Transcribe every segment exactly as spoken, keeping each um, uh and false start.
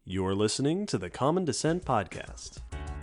You're listening to the Common Descent Podcast.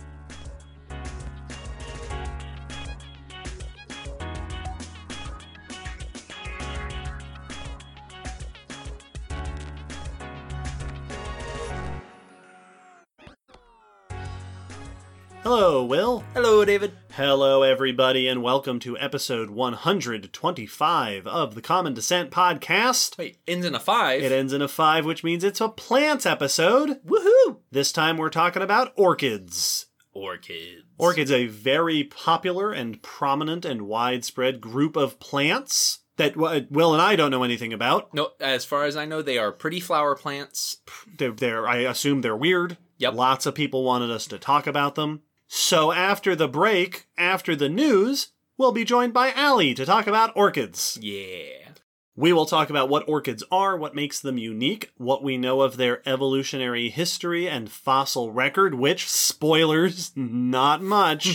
Hello, Will. Hello, David. Hello, everybody, and welcome to episode one hundred twenty-five of the Common Descent Podcast. Wait, ends in a five? It ends in a five, which means it's a plants episode. Woohoo! This time we're talking about orchids. Orchids. Orchids, a very popular and prominent and widespread group of plants that Will and I don't know anything about. No, as far as I know, they are pretty flower plants. They're, they're I assume they're weird. Yep. Lots of people wanted us to talk about them. So after the break, after the news, we'll be joined by Allie to talk about orchids. Yeah. We will talk about what orchids are, what makes them unique, what we know of their evolutionary history and fossil record, which, spoilers, not much.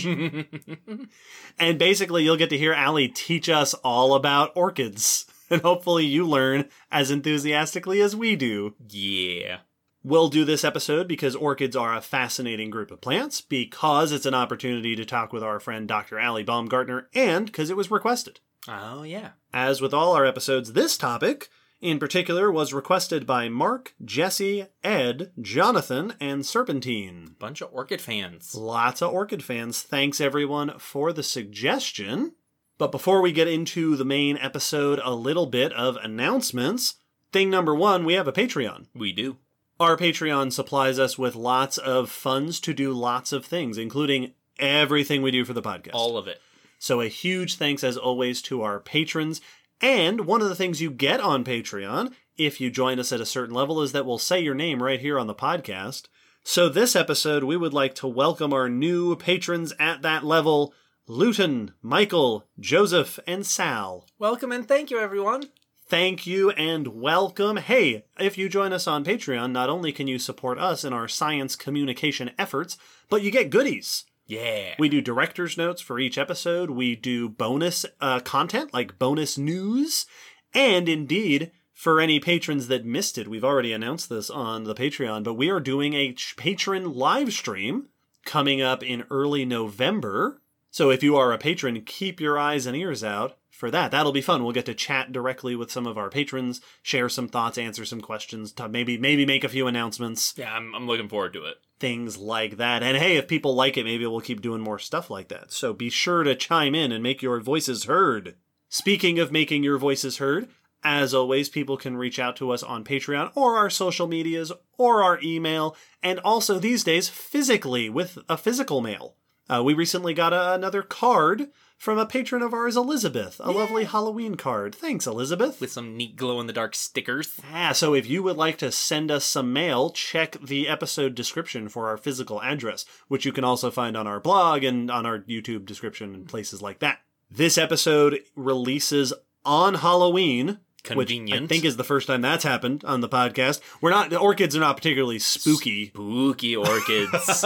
And basically, you'll get to hear Allie teach us all about orchids. And hopefully you learn as enthusiastically as we do. Yeah. We'll do this episode because orchids are a fascinating group of plants, because it's an opportunity to talk with our friend Doctor Allie Baumgartner, and because it was requested. Oh, yeah. As with all our episodes, this topic, in particular, was requested by Mark, Jesse, Ed, Jonathan, and Serpentine. Bunch of orchid fans. Lots of orchid fans. Thanks, everyone, for the suggestion. But before we get into the main episode, a little bit of announcements. Thing number one, we have a Patreon. We do. Our Patreon supplies us with lots of funds to do lots of things, including everything we do for the podcast. All of it. So a huge thanks, as always, to our patrons. And one of the things you get on Patreon, if you join us at a certain level, is that we'll say your name right here on the podcast. So this episode, we would like to welcome our new patrons at that level: Luton, Michael, Joseph, and Sal. Welcome and thank you, everyone. Thank you and welcome. Hey, if you join us on Patreon, not only can you support us in our science communication efforts, but you get goodies. Yeah. We do director's notes for each episode. We do bonus uh, content, like bonus news. And indeed, for any patrons that missed it, we've already announced this on the Patreon, but we are doing a patron live stream coming up in early November. So if you are a patron, keep your eyes and ears out for that. That'll be fun. We'll get to chat directly with some of our patrons, share some thoughts, answer some questions, to maybe maybe make a few announcements. Yeah, I'm, I'm looking forward to it. Things like that. And hey, if people like it, maybe we'll keep doing more stuff like that. So be sure to chime in and make your voices heard. Speaking of making your voices heard, as always, people can reach out to us on Patreon or our social medias or our email, and also these days physically with a physical mail. Uh, we recently got a, another card from a patron of ours, Elizabeth. A yeah. lovely Halloween card. Thanks, Elizabeth. With some neat glow-in-the-dark stickers. Ah, so if you would like to send us some mail, check the episode description for our physical address, which you can also find on our blog and on our YouTube description and places like that. This episode releases on Halloween. Convenient. Which I think is the first time that's happened on the podcast. We're not, the orchids are not particularly spooky. Spooky orchids.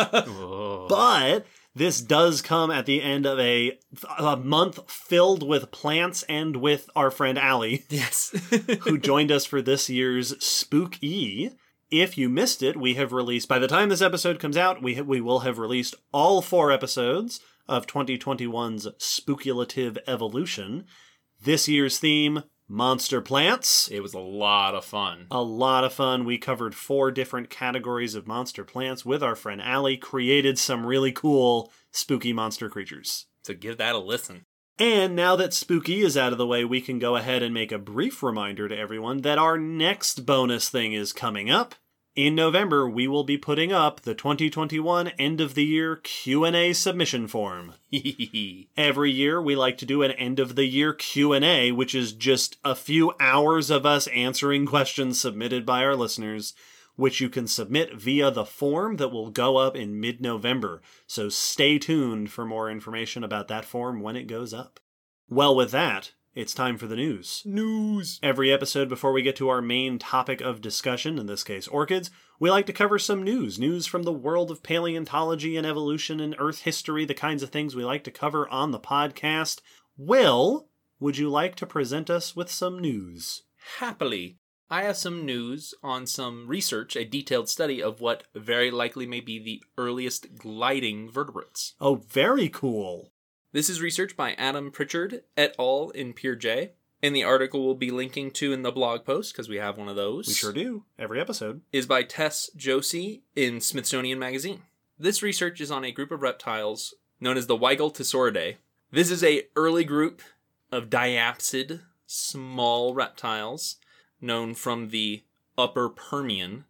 But this does come at the end of a, a month filled with plants and with our friend Allie. Yes. Who joined us for this year's Spook-E. If you missed it, we have released, by the time this episode comes out, we ha- we will have released all four episodes of twenty twenty-one's Spookulative Evolution. This year's theme, monster plants. It was a lot of fun. A lot of fun. We covered four different categories of monster plants with our friend Allie, created some really cool spooky monster creatures. So give that a listen. And now that Spook-E is out of the way, we can go ahead and make a brief reminder to everyone that our next bonus thing is coming up. In November, we will be putting up the twenty twenty-one end-of-the-year Q and A submission form. Every year, we like to do an end-of-the-year Q and A, which is just a few hours of us answering questions submitted by our listeners, which you can submit via the form that will go up in mid-November. So stay tuned for more information about that form when it goes up. Well, with that, it's time for the news. News! Every episode before we get to our main topic of discussion, in this case orchids, we like to cover some news. News from the world of paleontology and evolution and Earth history, the kinds of things we like to cover on the podcast. Will, would you like to present us with some news? Happily. I have some news on some research, a detailed study of what very likely may be the earliest gliding vertebrates. Oh, very cool. This is research by Adam Pritchard et al. In Peer J. And the article we'll be linking to in the blog post, because we have one of those. We sure do. Every episode. Is by Tess Josie in Smithsonian Magazine. This research is on a group of reptiles known as the Weigeltosauриdae. This is a early group of diapsid, small reptiles known from the Upper Permian.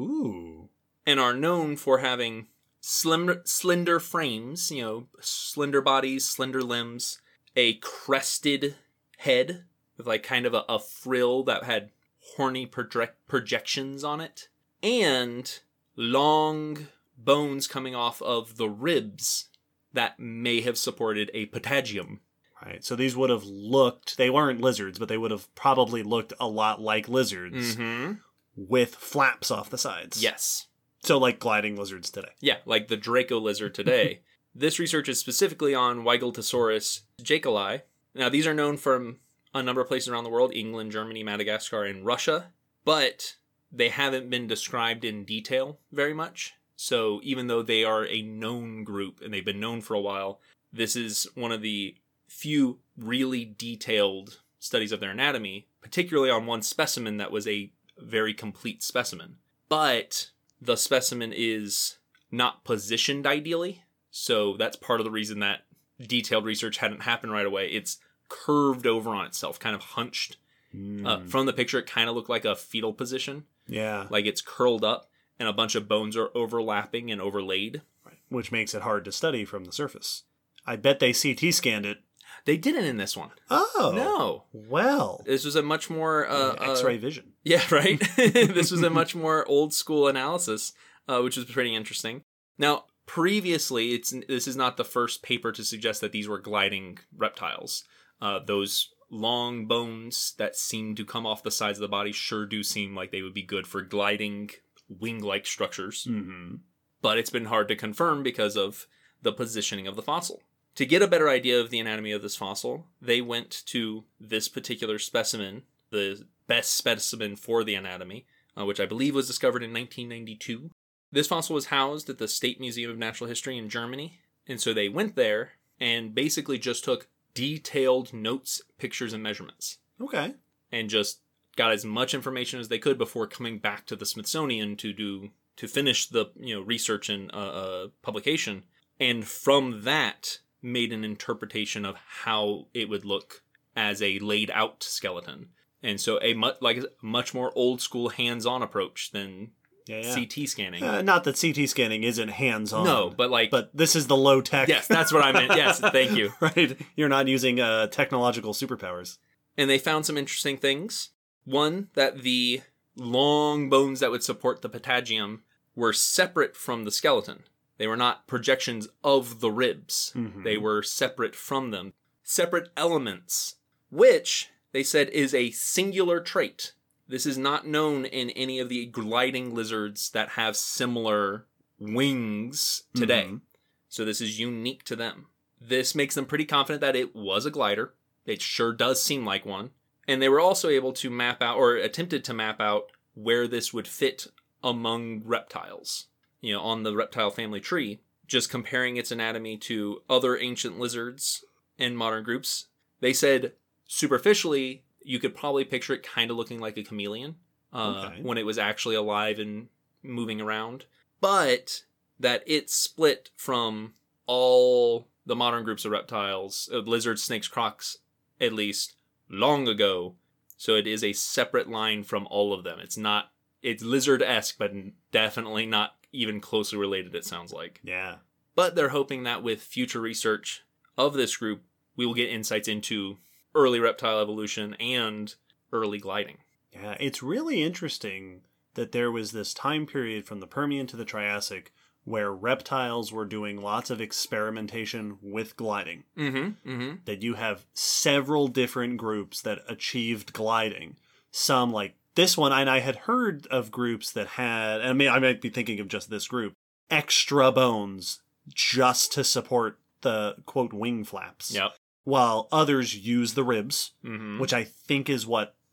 Ooh. And are known for having slim, slender frames, you know, slender bodies, slender limbs, a crested head with like kind of a, a frill that had horny project, projections on it, and long bones coming off of the ribs that may have supported a patagium. Right, so these would have looked, they weren't lizards, but they would have probably looked a lot like lizards Mm-hmm. with flaps off the sides. Yes. So like gliding lizards today. Yeah, like the Draco lizard today. This research is specifically on Weigeltosaurus jacali. Now, these are known from a number of places around the world, England, Germany, Madagascar, and Russia, but they haven't been described in detail very much. So even though they are a known group and they've been known for a while, this is one of the few really detailed studies of their anatomy, particularly on one specimen that was a very complete specimen. But the specimen is not positioned ideally, so that's part of the reason that detailed research hadn't happened right away. It's curved over on itself, kind of hunched. Mm. Uh, from the picture, it kind of looked like a fetal position. Yeah. Like it's curled up, and a bunch of bones are overlapping and overlaid. Right. Which makes it hard to study from the surface. I bet they C T scanned it. They didn't in this one. Oh. No. Well. This was a much more... Uh, Yeah, X-ray uh, vision. Yeah, right? This was a much more old school analysis, uh, which was pretty interesting. Now, previously, it's this is not the first paper to suggest that these were gliding reptiles. Uh, those long bones that seem to come off the sides of the body sure do seem like they would be good for gliding wing-like structures. Mm-hmm. But it's been hard to confirm because of the positioning of the fossil. To get a better idea of the anatomy of this fossil, they went to this particular specimen, the best specimen for the anatomy, uh, which I believe was discovered in nineteen ninety-two. This fossil was housed at the State Museum of Natural History in Germany, and so they went there and basically just took detailed notes, pictures, and measurements, Okay. and just got as much information as they could before coming back to the Smithsonian to do to finish the you know research and uh, uh, publication, and from that made an interpretation of how it would look as a laid out skeleton. And so a much like a much more old school hands-on approach than Yeah, yeah. C T scanning. Uh, not that C T scanning isn't hands-on. No, but like But this is the low tech. yes, that's what I meant. Yes, thank you. Right? You're not using uh, technological superpowers. And they found some interesting things. One, that the long bones that would support the patagium were separate from the skeleton. They were not projections of the ribs. Mhm. They were separate from them. Separate elements, which they said is a singular trait. This is not known in any of the gliding lizards that have similar wings today. Mhm. So this is unique to them. This makes them pretty confident that it was a glider. It sure does seem like one. And they were also able to map out, or attempted to map out, where this would fit among reptiles. You know, on the reptile family tree, just comparing its anatomy to other ancient lizards and modern groups. They said, superficially, you could probably picture it kind of looking like a chameleon uh, Okay. when it was actually alive and moving around. But that it split from all the modern groups of reptiles, uh, lizards, snakes, crocs, at least, long ago. So it is a separate line from all of them. It's not, it's lizard-esque, but definitely not even closely related, it sounds like. Yeah. But they're hoping that with future research of this group, we will get insights into early reptile evolution and early gliding. Yeah. It's really interesting that there was this time period from the Permian to the Triassic where reptiles were doing lots of experimentation with gliding. Mm-hmm, mm-hmm. That you have several different groups that achieved gliding. Some like this one, and I had heard of groups that had, and I mean, I might be thinking of just this group, extra bones just to support the, quote, wing flaps. Yep. While others use the ribs, Mm-hmm. which I think is what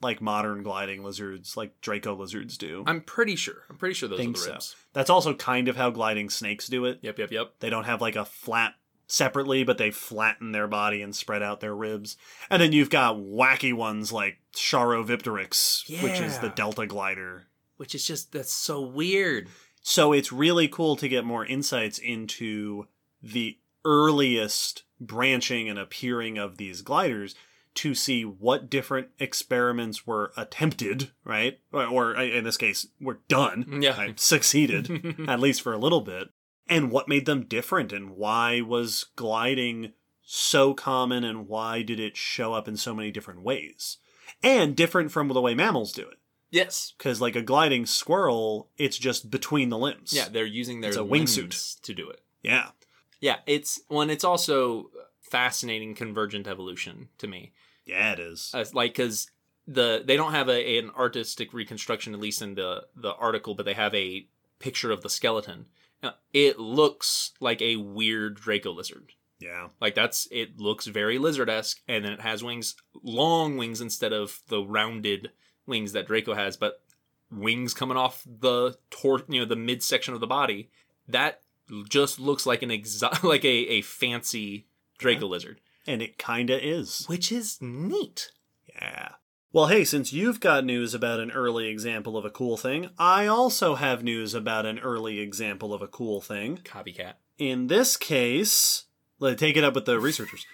like modern gliding lizards, like Draco lizards do. I'm pretty sure. I'm pretty sure those think are the so. ribs. That's also kind of how gliding snakes do it. Yep, yep, yep. They don't have like a flat separately, but they flatten their body and spread out their ribs. And then you've got wacky ones like Charovipteryx, which is the Yeah. delta glider. Which is just, that's so weird. So it's really cool to get more insights into the earliest branching and appearing of these gliders to see what different experiments were attempted, right? Or, or in this case, were done. Yeah. Right? Succeeded, at least for a little bit. And what made them different, and why was gliding so common, and why did it show up in so many different ways? And different from the way mammals do it. Yes. Because like a gliding squirrel, it's just between the limbs. Yeah, they're using their It's a limbs wingsuit. to do it. Yeah. Yeah, it's one. It's also fascinating convergent evolution to me. Yeah, it is. Uh, like, because the they don't have a an artistic reconstruction, at least in the the article, but they have a picture of the skeleton. Uh, It looks like a weird Draco lizard. Yeah. Like that's it looks very lizard-esque, and then it has wings, long wings instead of the rounded wings that Draco has, but wings coming off the tor- you know, the midsection of the body. That just looks like an exo- like a, a fancy Draco Yeah. lizard, And it kinda is. which is neat. Yeah. Well, hey, since you've got news about an early example of a cool thing, I also have news about an early example of a cool thing. Copycat. In this case, let's take it up with the researchers.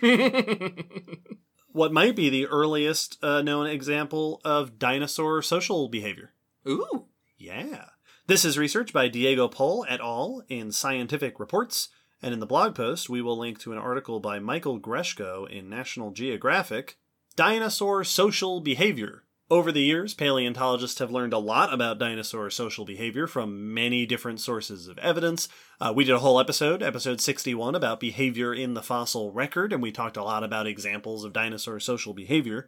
What might be the earliest uh, known example of dinosaur social behavior? Ooh. Yeah. This is research by Diego Pohl et al. In Scientific Reports, and in the blog post, we will link to an article by Michael Greshko in National Geographic, Dinosaur Social Behavior. Over the years, paleontologists have learned a lot about dinosaur social behavior from many different sources of evidence. Uh, we did a whole episode, episode sixty-one, about behavior in the fossil record, and we talked a lot about examples of dinosaur social behavior.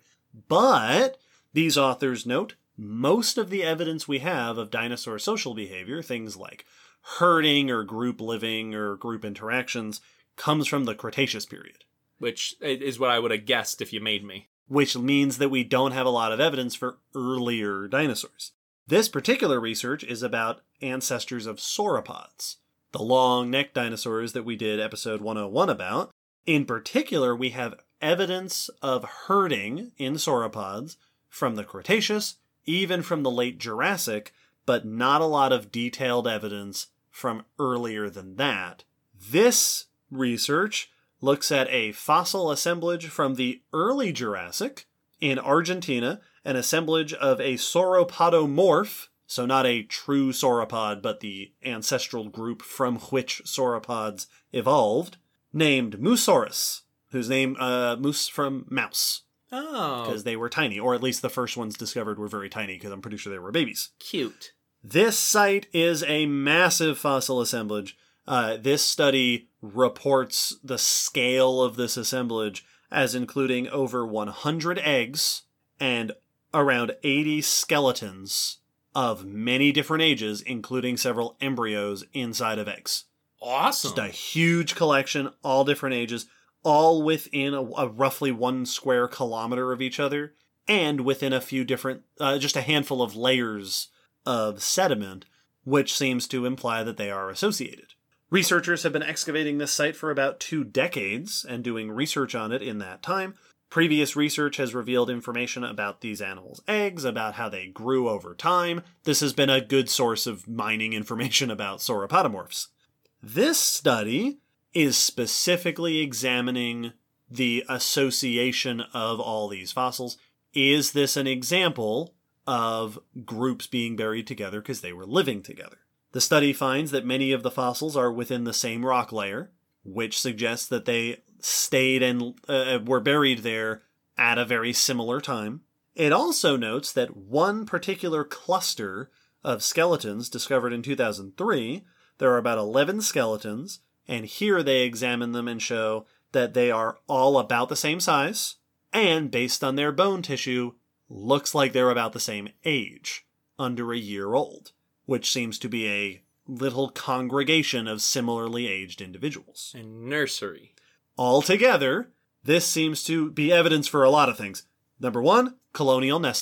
But, these authors note, most of the evidence we have of dinosaur social behavior, things like herding or group living or group interactions, comes from the Cretaceous period. Which is what I would have guessed if you made me. Which means that we don't have a lot of evidence for earlier dinosaurs. This particular research is about ancestors of sauropods, the long-necked dinosaurs that we did episode one oh one about. In particular, we have evidence of herding in sauropods from the Cretaceous, even from the late Jurassic, but not a lot of detailed evidence from earlier than that. This research looks at a fossil assemblage from the early Jurassic in Argentina, an assemblage of a sauropodomorph, so not a true sauropod, but the ancestral group from which sauropods evolved, named Moosaurus, whose name, uh, moose from mouse, Oh. because they were tiny, or at least the first ones discovered were very tiny, because I'm pretty sure they were babies. Cute. This site is a massive fossil assemblage. Uh, this study reports the scale of this assemblage as including over one hundred eggs and around eighty skeletons of many different ages, including several embryos inside of eggs. Awesome. Just a huge collection, all different ages, all within a, a roughly one square kilometer of each other, and within a few different, uh, just a handful of layers of sediment, which seems to imply that they are associated. Researchers have been excavating this site for about two decades and doing research on it in that time. Previous research has revealed information about these animals' eggs, about how they grew over time. This has been a good source of mining information about sauropodomorphs. This study is specifically examining the association of all these fossils. Is this an example of groups being buried together because they were living together? The study finds that many of the fossils are within the same rock layer, which suggests that they stayed and uh, were buried there at a very similar time. It also notes that one particular cluster of skeletons discovered in two thousand three, there are about eleven skeletons, and here they examine them and show that they are all about the same size, and based on their bone tissue, looks like they're about the same age, under a year old, which seems to be a little congregation of similarly aged individuals. And nursery. Altogether, this seems to be evidence for a lot of things. Number one, colonial nesting.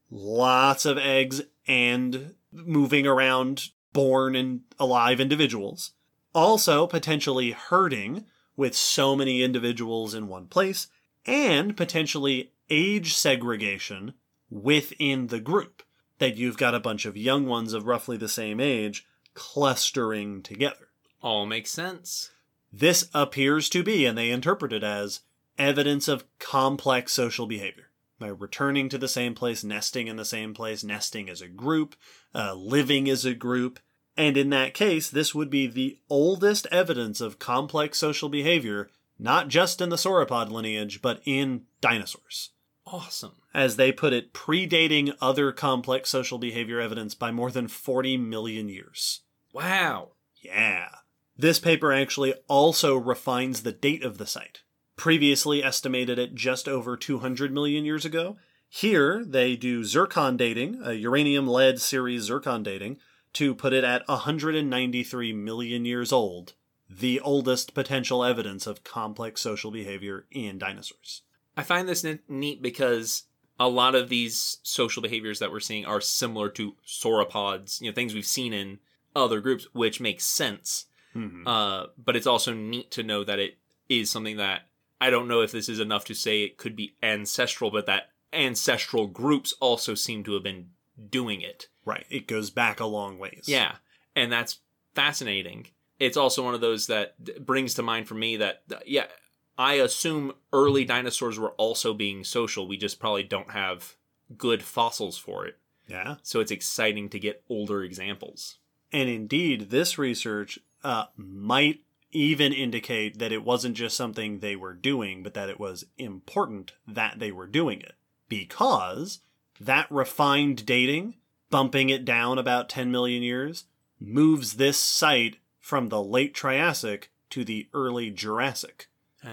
lots of eggs and moving around born and alive individuals. Also, potentially herding with so many individuals in one place, and potentially age segregation within the group, that you've got a bunch of young ones of roughly the same age clustering together. All makes sense. This appears to be, and they interpret it as, evidence of complex social behavior. By returning to the same place, nesting in the same place, nesting as a group, uh, living as a group. And in that case, this would be the oldest evidence of complex social behavior, not just in the sauropod lineage, but in dinosaurs. Awesome. As they put it, predating other complex social behavior evidence by more than forty million years. Wow. Yeah. This paper actually also refines the date of the site. Previously estimated at just over two hundred million years ago. Here, they do zircon dating, a uranium-lead series zircon dating, to put it at one hundred ninety-three million years old, the oldest potential evidence of complex social behavior in dinosaurs. I find this neat because a lot of these social behaviors that we're seeing are similar to sauropods, you know, things we've seen in other groups, which makes sense. Mm-hmm. Uh, but it's also neat to know that it is something that, I don't know if this is enough to say it could be ancestral, but that ancestral groups also seem to have been doing it. Right. It goes back a long ways. Yeah. And that's fascinating. It's also one of those that brings to mind for me that, yeah, I assume early dinosaurs were also being social. We just probably don't have good fossils for it. Yeah. So it's exciting to get older examples. And indeed, this research uh, might even indicate that it wasn't just something they were doing, but that it was important that they were doing it. Because that refined dating, bumping it down about ten million years, moves this site from the late Triassic to the early Jurassic. Ah.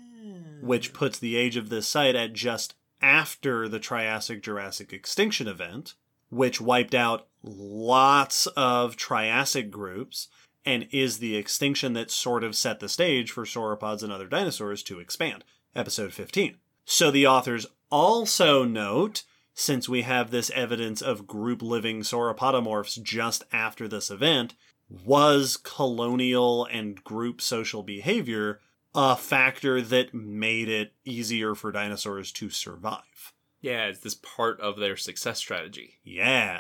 Which puts the age of this site at just after the Triassic-Jurassic extinction event, which wiped out lots of Triassic groups, and is the extinction that sort of set the stage for sauropods and other dinosaurs to expand. Episode fifteen. So the authors also note, since we have this evidence of group-living sauropodomorphs just after this event, was colonial and group social behavior a factor that made it easier for dinosaurs to survive? Yeah, it's this part of their success strategy. Yeah.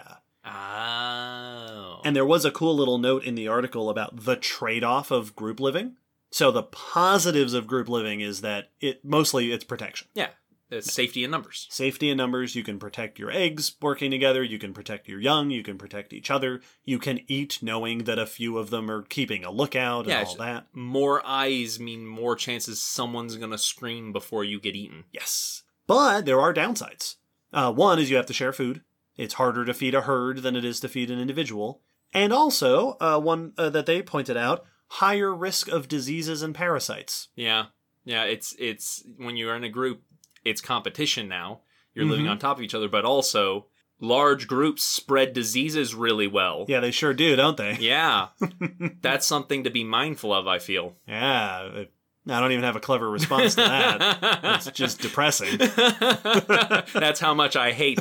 Oh. And there was a cool little note in the article about the trade-off of group living. So the positives of group living is that it mostly it's protection. Yeah, it's safety in numbers. Safety in numbers. You can protect your eggs working together. You can protect your young. You can protect each other. You can eat knowing that a few of them are keeping a lookout and yeah, all that. More eyes mean more chances someone's going to scream before you get eaten. Yes. But there are downsides. Uh, one is you have to share food. It's harder to feed a herd than it is to feed an individual. And also, uh, one uh, that they pointed out, higher risk of diseases and parasites. Yeah. Yeah, it's it's when you're in a group, it's competition now. You're Mm-hmm. living on top of each other, but also large groups spread diseases really well. Yeah, they sure do, don't they? Yeah. That's something to be mindful of, I feel. Yeah. I don't even have a clever response to that. It's just depressing. That's how much I hate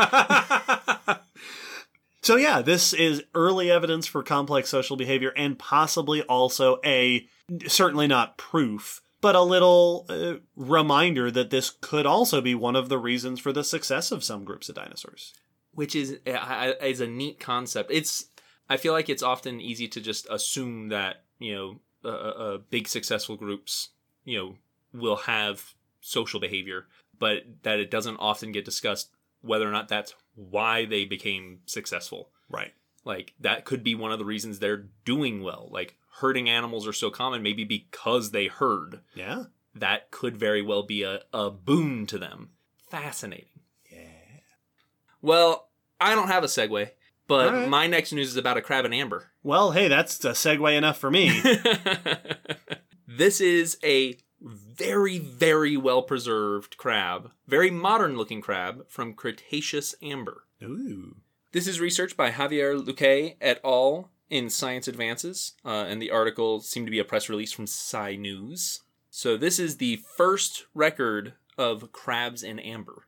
that. So yeah, this is early evidence for complex social behavior and possibly also a, certainly not proof, but a little uh, reminder that this could also be one of the reasons for the success of some groups of dinosaurs. Which is is a neat concept. It's I feel like it's often easy to just assume that, you know, uh, uh, big successful groups, you know, will have social behavior, but that it doesn't often get discussed whether or not that's why they became successful. Right. Like, that could be one of the reasons they're doing well. Like, herding animals are so common, maybe because they herd. Yeah. That could very well be a, a boon to them. Fascinating. Yeah. Well, I don't have a segue, but right. my next news is about a crab and amber. Well, hey, that's a segue enough for me. This is a very, very well-preserved crab, very modern-looking crab from Cretaceous amber. Ooh. This is research by Javier Luque et al. In Science Advances, uh, and the article seemed to be a press release from Sci News. So this is the first record of crabs in amber.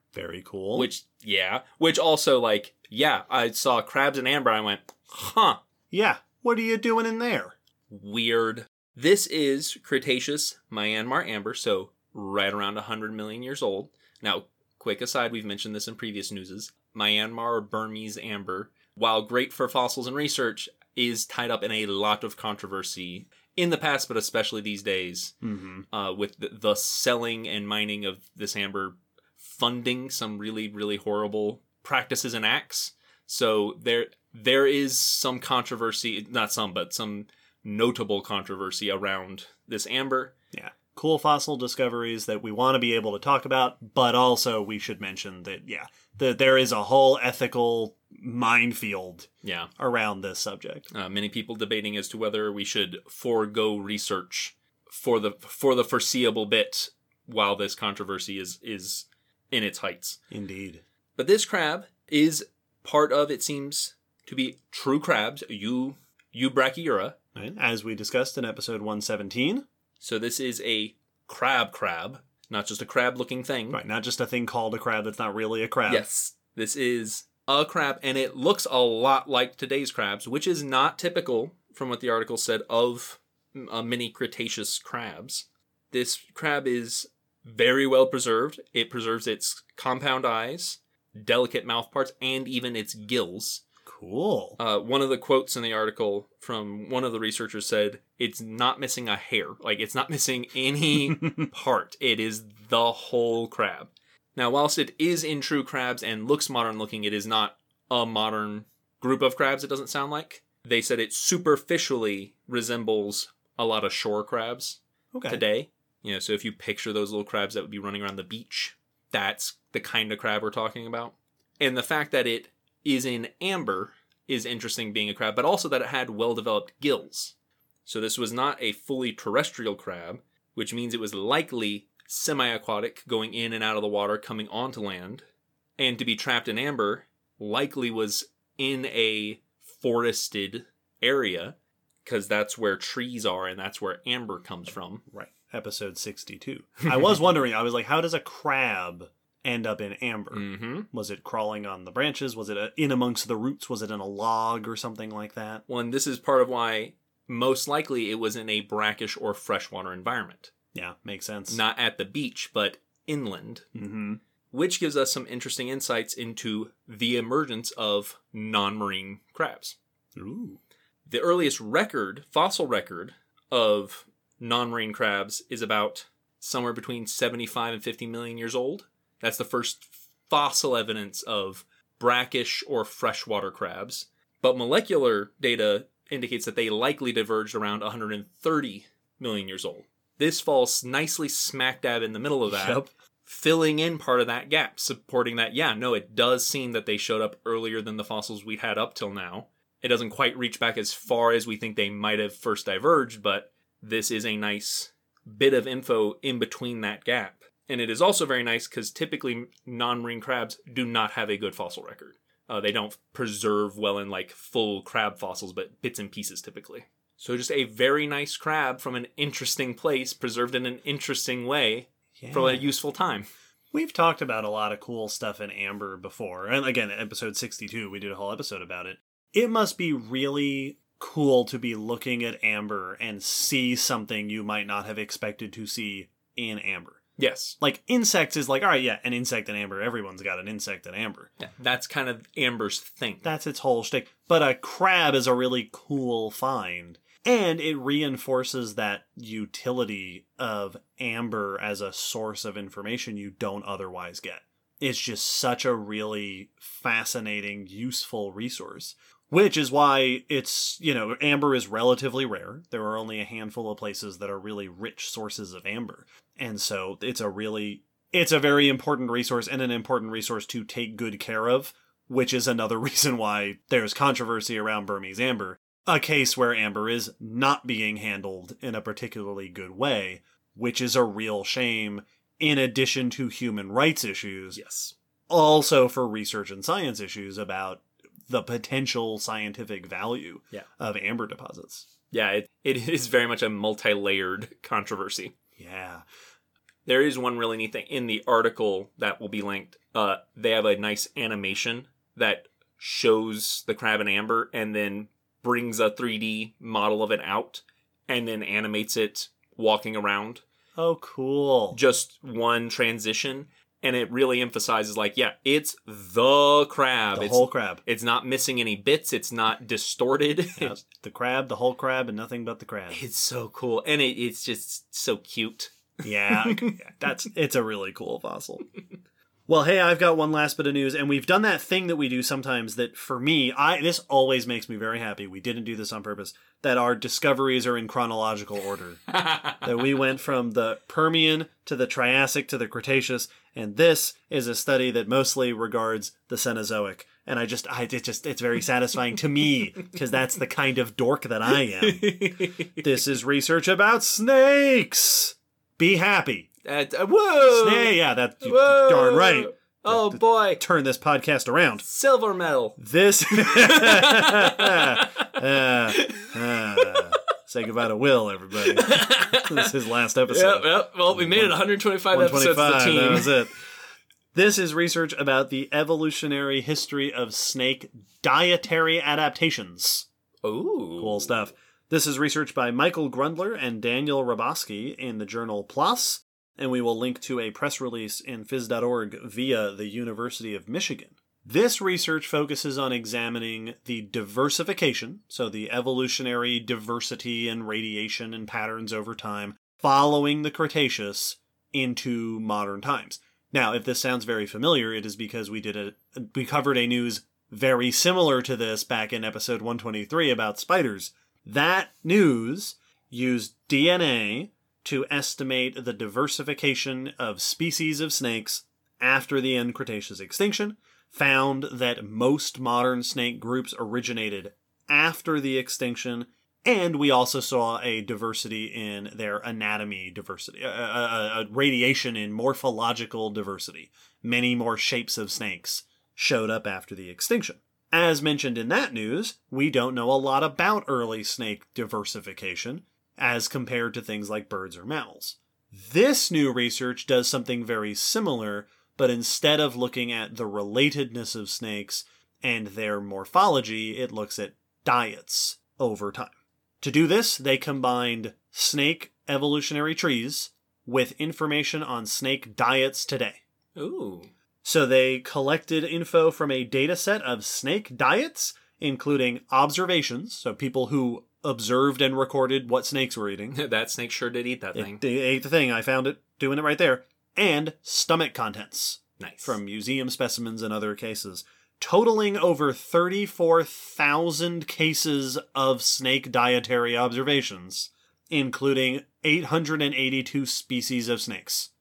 Very cool. Which, yeah. Which also, like, yeah, I saw crabs in amber. I went, huh. Yeah. What are you doing in there? Weird. This is Cretaceous Myanmar amber, so right around one hundred million years old. Now, quick aside, we've mentioned this in previous newses. Myanmar or Burmese amber, while great for fossils and research, is tied up in a lot of controversy in the past, but especially these days, Mm-hmm. uh, with the, the selling and mining of this amber funding some really, really horrible practices and acts. So there, there is some controversy, not some, but some notable controversy around this amber. Yeah. Cool fossil discoveries that we want to be able to talk about, but also we should mention that, yeah, that there is a whole ethical minefield Yeah. around this subject. Uh, many people debating as to whether we should forego research for the for the foreseeable bit while this controversy is is in its heights. Indeed. But this crab is part of, it seems to be, true crabs, Eu Eubrachyura. Right? As we discussed in episode one seventeen. So this is a crab crab, not just a crab-looking thing. Right, not just a thing called a crab that's not really a crab. Yes, this is a crab, and it looks a lot like today's crabs, which is not typical, from what the article said, of uh, many Cretaceous crabs. This crab is very well preserved. It preserves its compound eyes, delicate mouth parts, and even its gills. Cool. Uh, one of the quotes in the article from one of the researchers said, it's not missing a hair. Like, it's not missing any part. It is the whole crab. Now, whilst it is in true crabs and looks modern looking, it is not a modern group of crabs, it doesn't sound like. They said it superficially resembles a lot of shore crabs Okay. today. You know, so if you picture those little crabs that would be running around the beach, that's the kind of crab we're talking about. And the fact that it is in amber is interesting, being a crab, but also that it had well-developed gills. So this was not a fully terrestrial crab, which means it was likely semi-aquatic, going in and out of the water, coming onto land. And to be trapped in amber likely was in a forested area, because that's where trees are and that's where amber comes from. Right. Episode sixty-two. I was wondering, I was like, how does a crab end up in amber? Mm-hmm. Was it crawling on the branches? Was it uh, in amongst the roots? Was it in a log or something like that? Well, and this is part of why most likely it was in a brackish or freshwater environment. Yeah, makes sense. Not at the beach, but inland. Mm-hmm. Which gives us some interesting insights into the emergence of non-marine crabs. Ooh. The earliest record, fossil record, of non-marine crabs is about somewhere between seventy-five and fifty million years old. That's the first fossil evidence of brackish or freshwater crabs. But molecular data indicates that they likely diverged around one hundred thirty million years old. This falls nicely smack dab in the middle of that, Yep. filling in part of that gap, supporting that, yeah, no, it does seem that they showed up earlier than the fossils we had up till now. It doesn't quite reach back as far as we think they might have first diverged, but this is a nice bit of info in between that gap. And it is also very nice because typically non-marine crabs do not have a good fossil record. Uh, they don't preserve well in like full crab fossils, but bits and pieces typically. So just a very nice crab from an interesting place, preserved in an interesting way Yeah. for a useful time. We've talked about a lot of cool stuff in amber before. And again, episode sixty-two, we did a whole episode about it. It must be really cool to be looking at amber and see something you might not have expected to see in amber. Yes. Like, insects is like, all right, yeah, an insect in amber. Everyone's got an insect in amber. Yeah, that's kind of Amber's thing. That's its whole shtick. But a crab is a really cool find. And it reinforces that utility of amber as a source of information you don't otherwise get. It's just such a really fascinating, useful resource. Which is why it's, you know, amber is relatively rare. There are only a handful of places that are really rich sources of amber. And so it's a really, it's a very important resource and an important resource to take good care of, which is another reason why there's controversy around Burmese amber. A case where amber is not being handled in a particularly good way, which is a real shame, in addition to human rights issues. Yes. Also for research and science issues about the potential scientific value Yeah. of amber deposits. Yeah, it, it is very much a multi-layered controversy. Yeah. There is one really neat thing. In the article that will be linked, uh, they have a nice animation that shows the crab and amber and then brings a three D model of it out and then animates it walking around. Oh, cool. Just one transition. And it really emphasizes, like, yeah, it's the crab. The it's, whole crab. It's not missing any bits. It's not distorted. Yeah, the crab, the whole crab, and nothing but the crab. It's so cool. And it, it's just so cute. Yeah, that's it's a really cool fossil. Well, hey, I've got one last bit of news, and we've done that thing that we do sometimes that, for me, I this always makes me very happy. We didn't do this on purpose. That our discoveries are in chronological order. That we went from the Permian to the Triassic to the Cretaceous, and this is a study that mostly regards the Cenozoic. And I just, I it just, it's very satisfying to me, because that's the kind of dork that I am. This is research about snakes. Be happy. Uh, whoa! Snake, yeah, that's Whoa! darn right. Oh, To- to boy. Turn this podcast around. Silver medal. This. uh, uh, say goodbye to Will, everybody. This is his last episode. Yep, yep. Well, we made it one hundred twenty-five episodes to the team. That was it. This is research about the evolutionary history of snake dietary adaptations. Ooh. Cool stuff. This is research by Michael Grundler and Daniel Raboski in the journal PLOS, and we will link to a press release in phys dot org via the University of Michigan. This research focuses on examining the diversification, so the evolutionary diversity and radiation and patterns over time, following the Cretaceous into modern times. Now, if this sounds very familiar, it is because we did a we covered a news very similar to this back in episode one twenty-three about spiders. That news used D N A to estimate the diversification of species of snakes after the end Cretaceous extinction, found that most modern snake groups originated after the extinction, and we also saw a diversity in their anatomy diversity, a, a, a radiation in morphological diversity. Many more shapes of snakes showed up after the extinction. As mentioned in that news, we don't know a lot about early snake diversification as compared to things like birds or mammals. This new research does something very similar, but instead of looking at the relatedness of snakes and their morphology, it looks at diets over time. To do this, they combined snake evolutionary trees with information on snake diets today. Ooh. So they collected info from a data set of snake diets, including observations, so people who observed and recorded what snakes were eating. That snake sure did eat that It- thing. They ate the thing. I found it doing it right there. And stomach contents Nice. from museum specimens and other cases, totaling over thirty-four thousand cases of snake dietary observations, including eight hundred eighty-two species of snakes.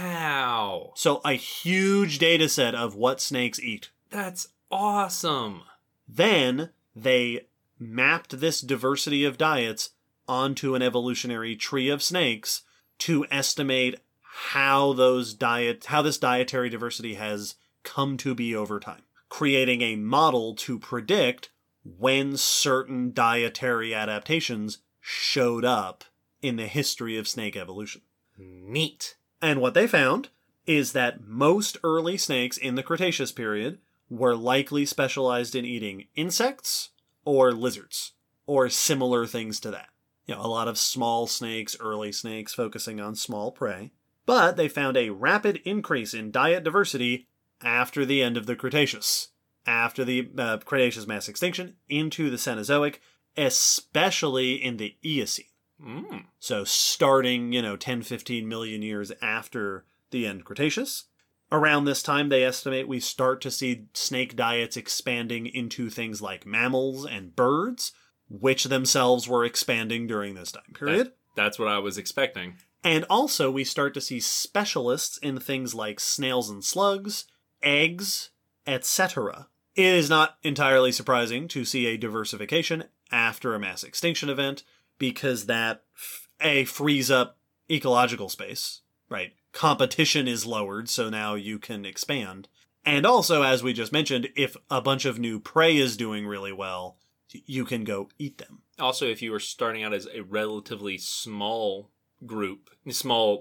Wow. So a huge data set of what snakes eat. That's awesome. Then they mapped this diversity of diets onto an evolutionary tree of snakes to estimate how those diet how this dietary diversity has come to be over time, creating a model to predict when certain dietary adaptations showed up in the history of snake evolution. Neat. And what they found is that most early snakes in the Cretaceous period were likely specialized in eating insects or lizards, or similar things to that. You know, a lot of small snakes, early snakes focusing on small prey. But they found a rapid increase in diet diversity after the end of the Cretaceous, after the uh, Cretaceous mass extinction into the Cenozoic, especially in the Eocene. Mm. So starting, you know, ten, fifteen million years after the end Cretaceous. Around this time, they estimate we start to see snake diets expanding into things like mammals and birds, which themselves were expanding during this time period. That, that's what I was expecting. And also, we start to see specialists in things like snails and slugs, eggs, et cetera. It is not entirely surprising to see a diversification after a mass extinction event, because that, A, frees up ecological space, right? Competition is lowered, so now you can expand. And also, as we just mentioned, if a bunch of new prey is doing really well, you can go eat them. Also, if you were starting out as a relatively small group, small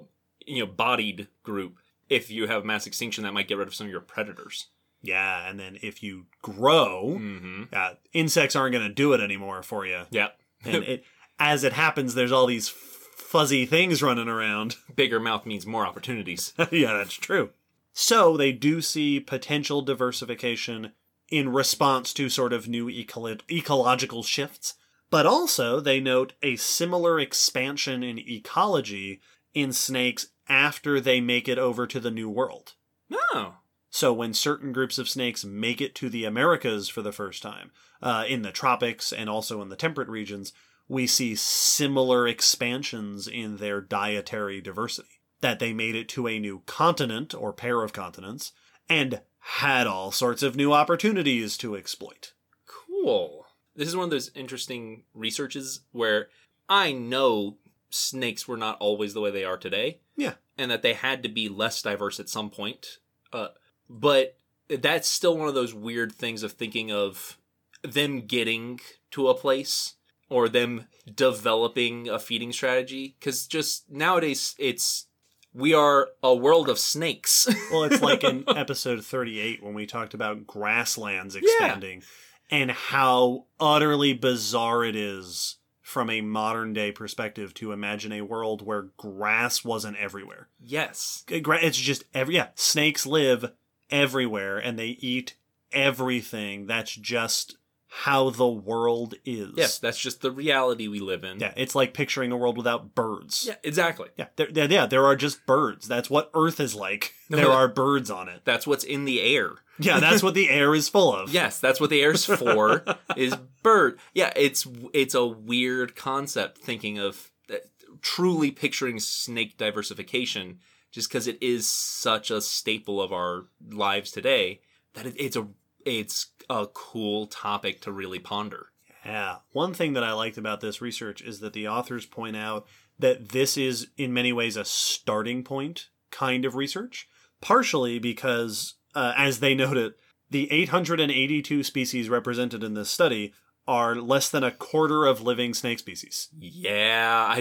you know, bodied group. If you have mass extinction, that might get rid of some of your predators. Yeah, and then if you grow, Mm-hmm. uh, insects aren't going to do it anymore for you. Yeah. And it, as it happens, there's all these fuzzy things running around. Bigger mouth means more opportunities. Yeah, that's true. So they do see potential diversification in response to sort of new eco- ecological shifts. But also, they note a similar expansion in ecology in snakes after they make it over to the New World. Oh. So when certain groups of snakes make it to the Americas for the first time, uh, in the tropics and also in the temperate regions, we see similar expansions in their dietary diversity. That they made it to a new continent or pair of continents and had all sorts of new opportunities to exploit. Cool. This is one of those interesting researches where I know snakes were not always the way they are today. Yeah. And that they had to be less diverse at some point. Uh, but that's still one of those weird things of thinking of them getting to a place or them developing a feeding strategy. Because just nowadays, it's we are a world of snakes. Well, it's like in episode thirty-eight when we talked about grasslands expanding yeah. and how utterly bizarre it is from a modern day perspective to imagine a world where grass wasn't everywhere. Yes. It's just every, yeah, snakes live everywhere and they eat everything. That's just how the world is. Yes, that's just the reality we live in. Yeah, it's like picturing a world without birds. Yeah, exactly. Yeah, there, there, yeah, there are just birds. That's what Earth is like. There are birds on it. That's what's in the air. Yeah, that's what the air is full of. Yes, that's what the air's for, is bird. Yeah, it's it's a weird concept thinking of uh, truly picturing snake diversification, just because it is such a staple of our lives today, that it, it's a it's a cool topic to really ponder. Yeah. One thing that I liked about this research is that the authors point out that this is in many ways a starting point kind of research, partially because, uh, as they noted, the eight hundred eighty-two species represented in this study are less than a quarter of living snake species. Yeah.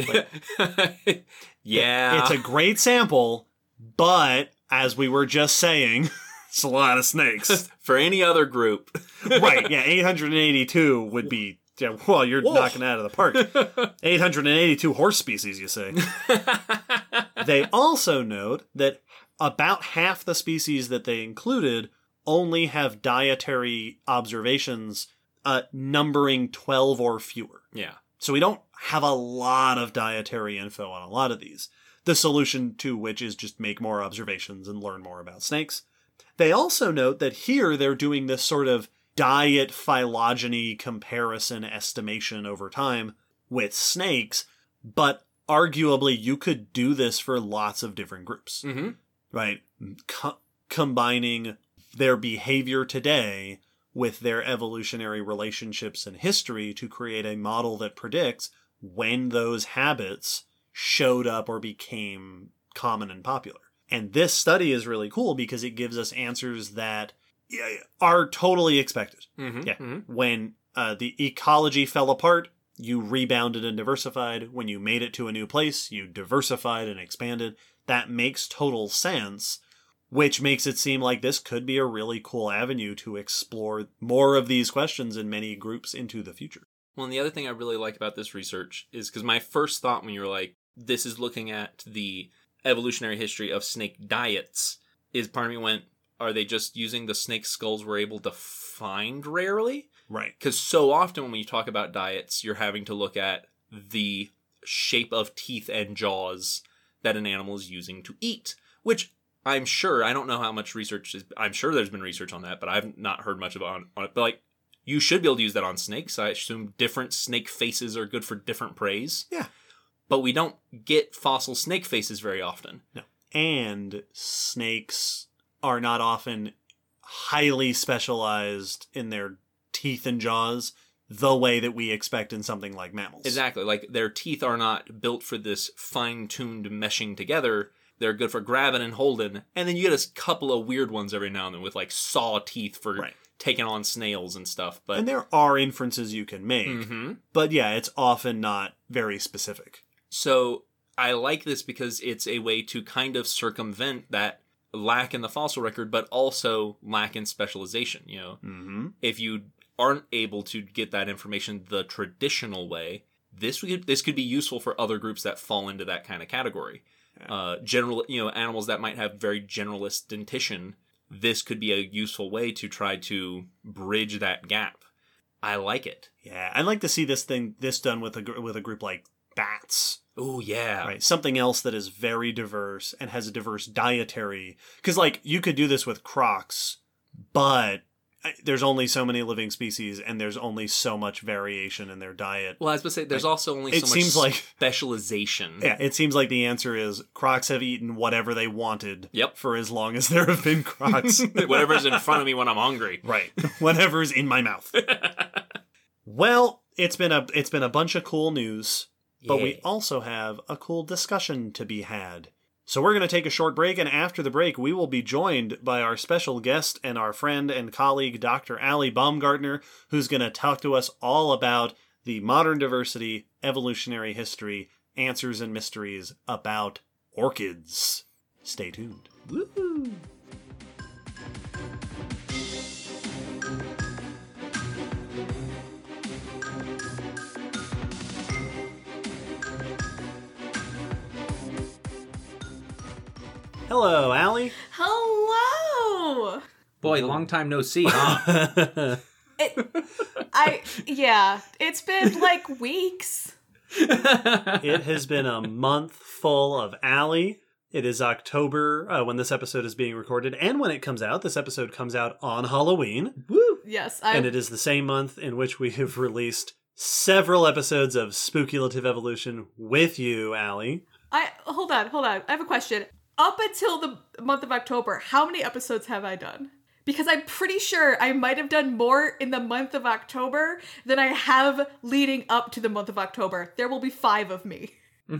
I, yeah. It's a great sample, but as we were just saying... It's a lot of snakes. For any other group. Right, yeah, eight hundred eighty-two would be, yeah, well, you're Whoa. knocking it out of the park. eight hundred eighty-two horse species, you say. They also note that about half the species that they included only have dietary observations uh, numbering twelve or fewer. Yeah. So we don't have a lot of dietary info on a lot of these. The solution to which is just make more observations and learn more about snakes. They also note that here they're doing this sort of diet phylogeny comparison estimation over time with snakes, but arguably you could do this for lots of different groups, mm-hmm. right? Co- combining their behavior today with their evolutionary relationships and history to create a model that predicts when those habits showed up or became common and popular. And this study is really cool because it gives us answers that are totally expected. Mm-hmm, yeah. Mm-hmm. When uh, the ecology fell apart, you rebounded and diversified. When you made it to a new place, you diversified and expanded. That makes total sense, which makes it seem like this could be a really cool avenue to explore more of these questions in many groups into the future. Well, and the other thing I really like about this research is because my first thought when you were like, this is looking at the evolutionary history of snake diets, is part of me went, are they just using the snake skulls we're able to find rarely? Right. Because so often when you talk about diets, you're having to look at the shape of teeth and jaws that an animal is using to eat, which I'm sure, I don't know how much research is, I'm sure there's been research on that, but I've not heard much of it on, on it. But like, you should be able to use that on snakes. I assume different snake faces are good for different preys. Yeah. But we don't get fossil snake faces very often. No. And snakes are not often highly specialized in their teeth and jaws the way that we expect in something like mammals. Exactly. Like, their teeth are not built for this fine-tuned meshing together. They're good for grabbing and holding. And then you get a couple of weird ones every now and then with, like, saw teeth for right. taking on snails and stuff. But And there are inferences you can make. Mm-hmm. But yeah, it's often not very specific. So I like this because it's a way to kind of circumvent that lack in the fossil record, but also lack in specialization. You know, Mm-hmm. if you aren't able to get that information the traditional way, this would this could be useful for other groups that fall into that kind of category. Yeah. Uh, general, you know, animals that might have very generalist dentition. This could be a useful way to try to bridge that gap. I like it. Yeah, I'd like to see this thing this done with a gr- with a group like bats. Oh yeah, Right, something else that is very diverse and has a diverse dietary. Because, like, you could do this with crocs, but there's only so many living species, and there's only so much variation in their diet. Well, I was going to say, there's Like, also only it so seems much like- specialization. Yeah, it seems like the answer is crocs have eaten whatever they wanted Yep. for as long as there have been crocs. Whatever's in front of me when I'm hungry. Right, whatever's in my mouth. Well, it's been a it's been a bunch of cool news, but Yeah. we also have a cool discussion to be had. So we're going to take a short break, and after the break, we will be joined by our special guest and our friend and colleague, Doctor Ali Baumgartner, who's going to talk to us all about the modern diversity, evolutionary history, answers and mysteries about orchids. Stay tuned. Woo-hoo. Hello, Ali. Hello. Boy, long time no see, huh? It, I yeah, it's been like weeks. It has been a month full of Ali. It is October uh, when this episode is being recorded, and when it comes out, this episode comes out on Halloween. Woo! Yes, I And it is the same month in which we have released several episodes of Spookulative Evolution with you, Ali. I hold on, hold on. I have a question. Up until the month of October, how many episodes have I done? Because I'm pretty sure I might have done more in the month of October than I have leading up to the month of October. There will be five of me.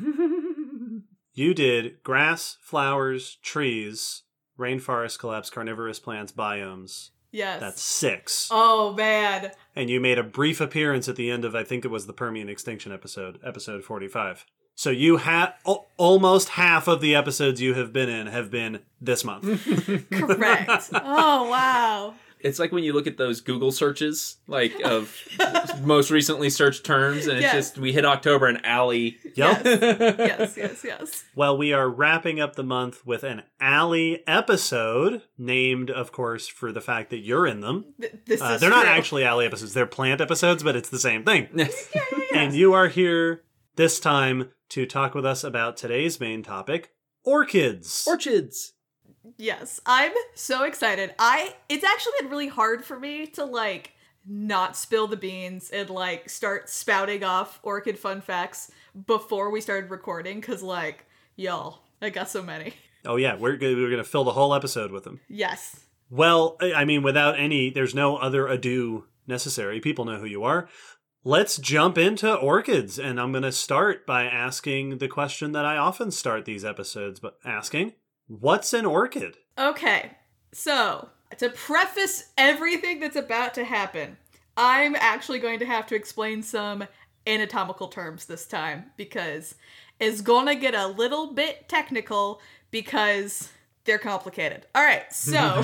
You did grass, flowers, trees, rainforest collapse, carnivorous plants, biomes. Yes. That's six. Oh man. And you made a brief appearance at the end of, I think it was the Permian Extinction episode, episode forty-five. So you have al- almost half of the episodes you have been in have been this month. Correct. Oh wow. It's like when you look at those Google searches, like of most recently searched terms, and it's Yes. just, we hit October and Ali. Yep. Yes, yes, yes. Well, we are wrapping up the month with an Ali episode, named, of course, for the fact that you're in them. Th- this Uh, is they're not true. actually Ali episodes; they're plant episodes, but it's the same thing. Yeah, yeah, yeah. And you are here this time to talk with us about today's main topic: orchids. Orchids. Yes, I'm so excited. I it's actually been really hard for me to like not spill the beans and like start spouting off orchid fun facts before we started recording cuz like y'all, I got so many. Oh yeah, we're go- we're going to fill the whole episode with them. Yes. Well, I I mean, without any, there's no other ado necessary. People know who you are. Let's jump into orchids, and I'm going to start by asking the question that I often start these episodes, but asking, what's an orchid? Okay. So, to preface everything that's about to happen, I'm actually going to have to explain some anatomical terms this time because it's gonna get a little bit technical because they're complicated. All right, so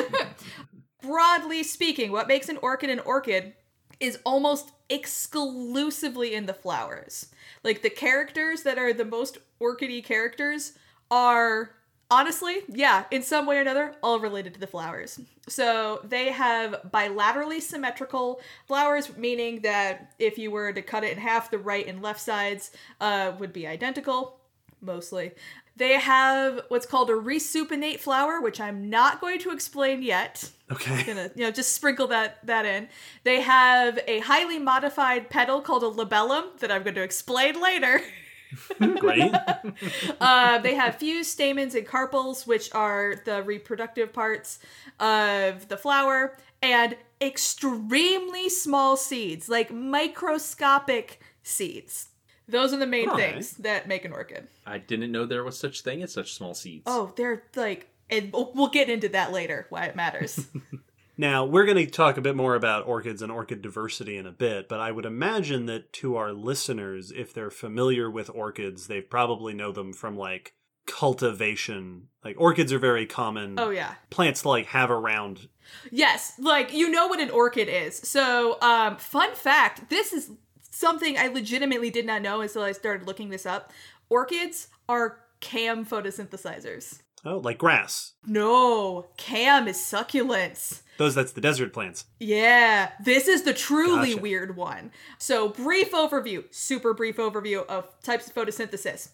broadly speaking, what makes an orchid an orchid is almost exclusively in the flowers. Like the characters that are the most orchidy characters are honestly, yeah, in some way or another, all related to the flowers. So they have bilaterally symmetrical flowers, meaning that if you were to cut it in half, the right and left sides uh, would be identical, mostly. They have what's called a resupinate flower, which I'm not going to explain yet. Okay. Gonna, you know, just sprinkle that that in. They have a highly modified petal called a labellum that I'm going to explain later. Great. uh, they have fused stamens and carpels, which are the reproductive parts of the flower, and extremely small seeds, like microscopic seeds. Those are the main All things that make an orchid. I didn't know there was such thing as such small seeds. Oh, they're like, and we'll, we'll get into that later, why it matters. Now, we're going to talk a bit more about orchids and orchid diversity in a bit, but I would imagine that to our listeners, if they're familiar with orchids, they probably know them from, like, cultivation. Like, orchids are very common. Oh, yeah. Plants to, like, have around. Yes, like, you know what an orchid is. So, um, fun fact, this is something I legitimately did not know until I started looking this up. Orchids are cam photosynthesizers. Oh, like grass. No, cam is succulents. Those, that's the desert plants. Yeah, this is the truly Gotcha. weird one. So, brief overview, super brief overview of types of photosynthesis.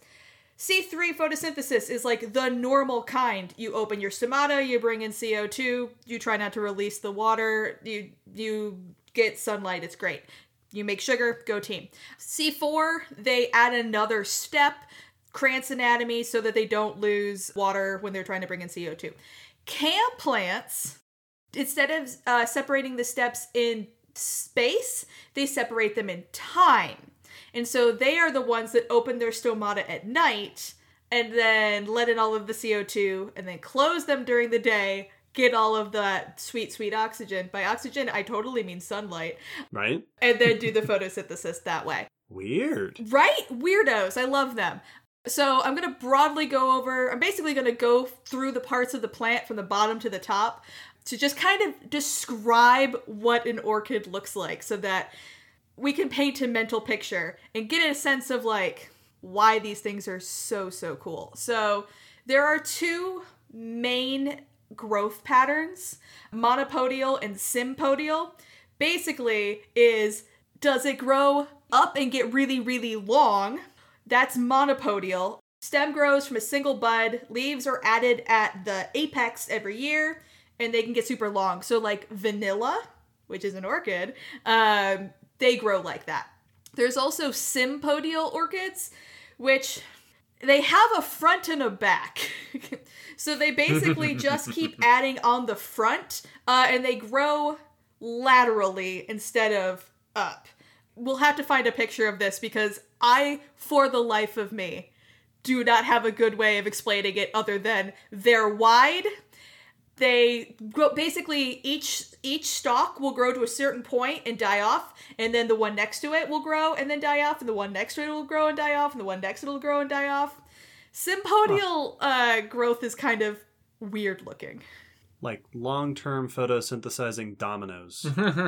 C three photosynthesis is like the normal kind. You open your stomata, you bring in C O two, you try not to release the water, you you get sunlight, it's great. You make sugar, go team. C four, they add another step, Krantz anatomy, so that they don't lose water when they're trying to bring in C O two. Cam plants, instead of uh, separating the steps in space, they separate them in time. And so they are the ones that open their stomata at night and then let in all of the C O two and then close them during the day, get all of that sweet, sweet oxygen. By oxygen, I totally mean sunlight. Right? And then do the photosynthesis that way. Weird. Right? Weirdos. I love them. So I'm going to broadly go over, I'm basically going to go through the parts of the plant from the bottom to the top to just kind of describe what an orchid looks like so that we can paint a mental picture and get a sense of like why these things are so, so cool. So there are two main growth patterns, monopodial and sympodial. Basically is, does it grow up and get really, really long? That's monopodial. Stem grows from a single bud. Leaves are added at the apex every year and they can get super long. So like vanilla, which is an orchid, um, they grow like that. There's also sympodial orchids, which they have a front and a back. So they basically just keep adding on the front, uh, and they grow laterally instead of up. We'll have to find a picture of this because I, for the life of me, do not have a good way of explaining it other than they're wide. They grow, basically each each stalk will grow to a certain point and die off, and then the one next to it will grow and then die off, and the one next to it will grow and die off, and the one next to it will grow and die off. Sympodial uh, growth is kind of weird looking. Like long-term photosynthesizing dominoes.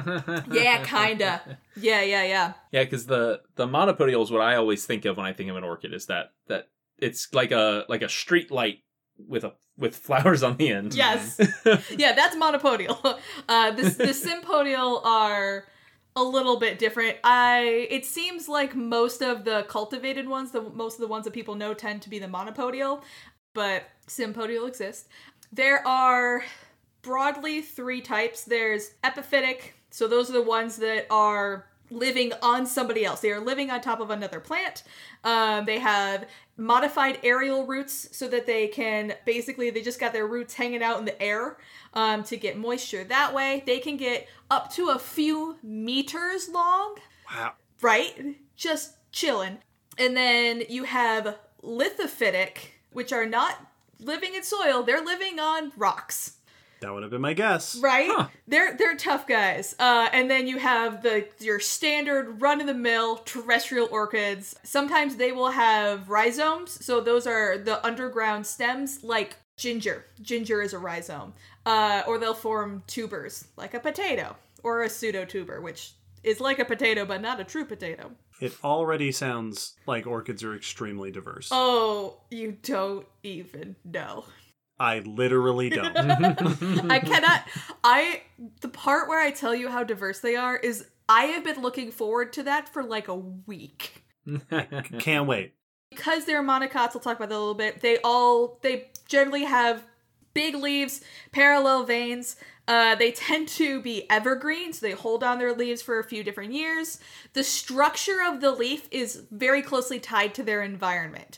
Yeah, kinda. Yeah, yeah, yeah. Yeah, because the the monopodial is what I always think of when I think of an orchid. Is that that it's like a like a street light with a with flowers on the end. Yes. Yeah, that's monopodial. Uh, the the sympodial are a little bit different. I it seems like most of the cultivated ones, the most of the ones that people know, tend to be the monopodial, but sympodial exist. There are broadly three types. There's epiphytic, so those are the ones that are living on somebody else. They are living on top of another plant. Um, they have modified aerial roots so that they can basically, they just got their roots hanging out in the air um, to get moisture that way. They can get up to a few meters long. Wow. Right? Just chilling. And then you have lithophytic, which are not living in soil. They're living on rocks. That would have been my guess. Right? Huh. They're they're tough guys. Uh, and then you have the your standard run-of-the-mill terrestrial orchids. Sometimes they will have rhizomes. So those are the underground stems, like ginger. Ginger is a rhizome. Uh, or they'll form tubers, like a potato. Or a pseudotuber, which is like a potato, but not a true potato. It already sounds like orchids are extremely diverse. Oh, you don't even know. I literally don't. I cannot. I the part where I tell you how diverse they are is I have been looking forward to that for like a week. Can't wait. Because they're monocots, I'll talk about that a little bit. They all they generally have big leaves, parallel veins. Uh, they tend to be evergreen, so they hold on their leaves for a few different years. The structure of the leaf is very closely tied to their environment.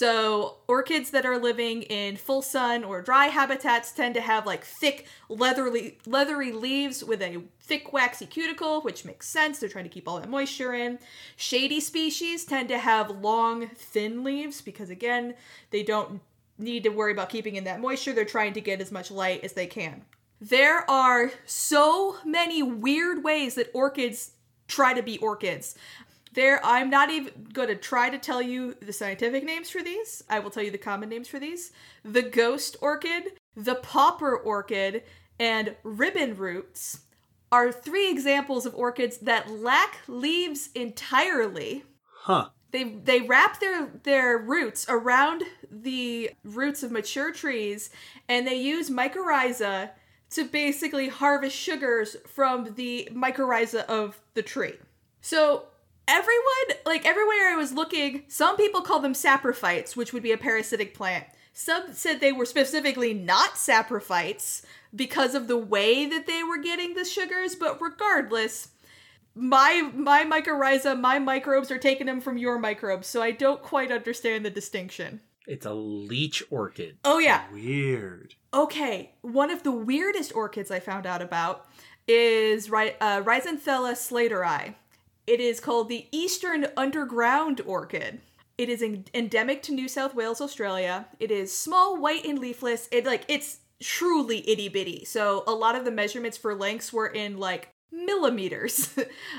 So orchids that are living in full sun or dry habitats tend to have like thick, leathery, leathery leaves with a thick, waxy cuticle, which makes sense. They're trying to keep all that moisture in. Shady species tend to have long, thin leaves because, again, they don't need to worry about keeping in that moisture. They're trying to get as much light as they can. There are so many weird ways that orchids try to be orchids. There, I'm not even going to try to tell you the scientific names for these. I will tell you the common names for these. The ghost orchid, the pauper orchid, and ribbon roots are three examples of orchids that lack leaves entirely. Huh. They they wrap their, their roots around the roots of mature trees, and they use mycorrhiza to basically harvest sugars from the mycorrhiza of the tree. So everyone, like everywhere I was looking, some people call them saprophytes, which would be a parasitic plant. Some said they were specifically not saprophytes because of the way that they were getting the sugars, but regardless, my my mycorrhiza, my microbes are taking them from your microbes, so I don't quite understand the distinction. It's a leech orchid. Oh yeah. Weird. Okay, one of the weirdest orchids I found out about is Ry- uh, Rhizoanthella slateri. It is called the Eastern Underground Orchid. It is en- endemic to New South Wales, Australia. It is small, white, and leafless. It like it's truly itty bitty. So a lot of the measurements for lengths were in like millimeters.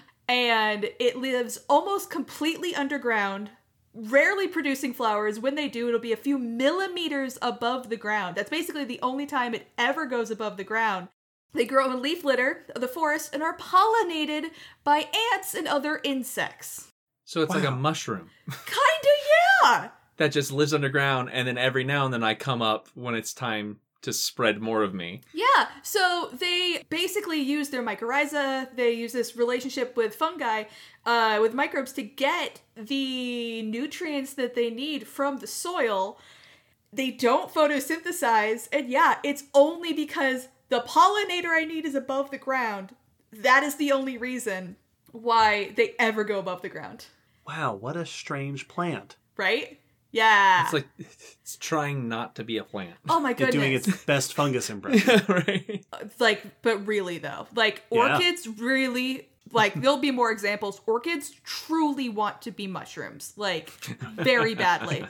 And it lives almost completely underground, rarely producing flowers. When they do, it'll be a few millimeters above the ground. That's basically the only time it ever goes above the ground. They grow in leaf litter of the forest and are pollinated by ants and other insects. So it's Wow. like a mushroom Kinda, yeah! that just lives underground, and then every now and then I come up when it's time to spread more of me. Yeah, so they basically use their mycorrhiza, they use this relationship with fungi, uh, with microbes to get the nutrients that they need from the soil. They don't photosynthesize, and yeah, it's only because the pollinator I need is above the ground. That is the only reason why they ever go above the ground. Wow, what a strange plant. Right? Yeah. It's like it's trying not to be a plant. oh my It's goodness. doing its best fungus impression. Right? Like, but really though, like Yeah. orchids really, like there'll be more examples. Orchids truly want to be mushrooms, like very badly.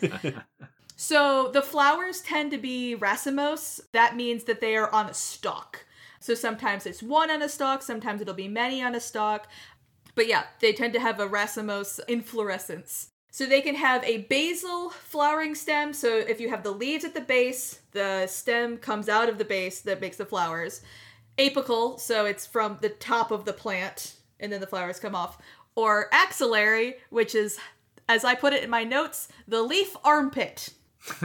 So the flowers tend to be racemose. That means that they are on a stalk. So sometimes it's one on a stalk, sometimes it'll be many on a stalk. But yeah, they tend to have a racemose inflorescence. So they can have a basal flowering stem. So if you have the leaves at the base, the stem comes out of the base that makes the flowers. Apical, so it's from the top of the plant and then the flowers come off. Or axillary, which is, as I put it in my notes, the leaf armpit. So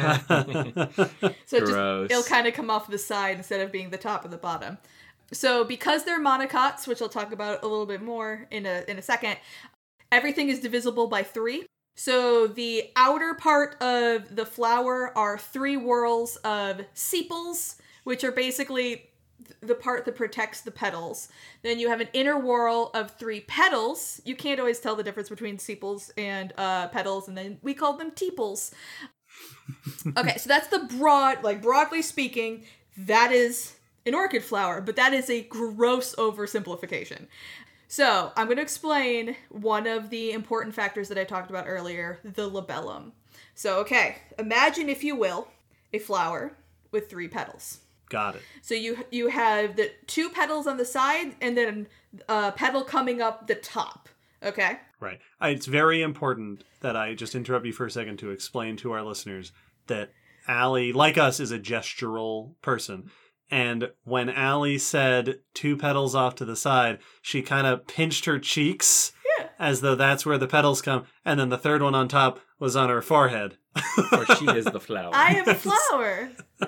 it just, Gross. it'll kind of come off the side instead of being the top and the bottom. So because they're monocots, which I'll talk about a little bit more in a in a second, everything is divisible by three. So the outer part of the flower are three whorls of sepals, which are basically the part that protects the petals. Then you have an inner whorl of three petals. You can't always tell the difference between sepals and uh, petals, and then we call them tepals. Okay, so that's the broad, like broadly speaking, that is an orchid flower, but that is a gross oversimplification. So I'm going to explain one of the important factors that I talked about earlier, the labellum. So, okay, imagine, if you will, a flower with three petals. Got it. So you you have the two petals on the side and then a petal coming up the top. Okay? Right. I, it's very important that I just interrupt you for a second to explain to our listeners that Allie, like us, is a gestural person. And when Allie said two petals off to the side, she kind of pinched her cheeks Yeah. as though that's where the petals come. And then the third one on top was on her forehead. Or she is the flower. I am a flower.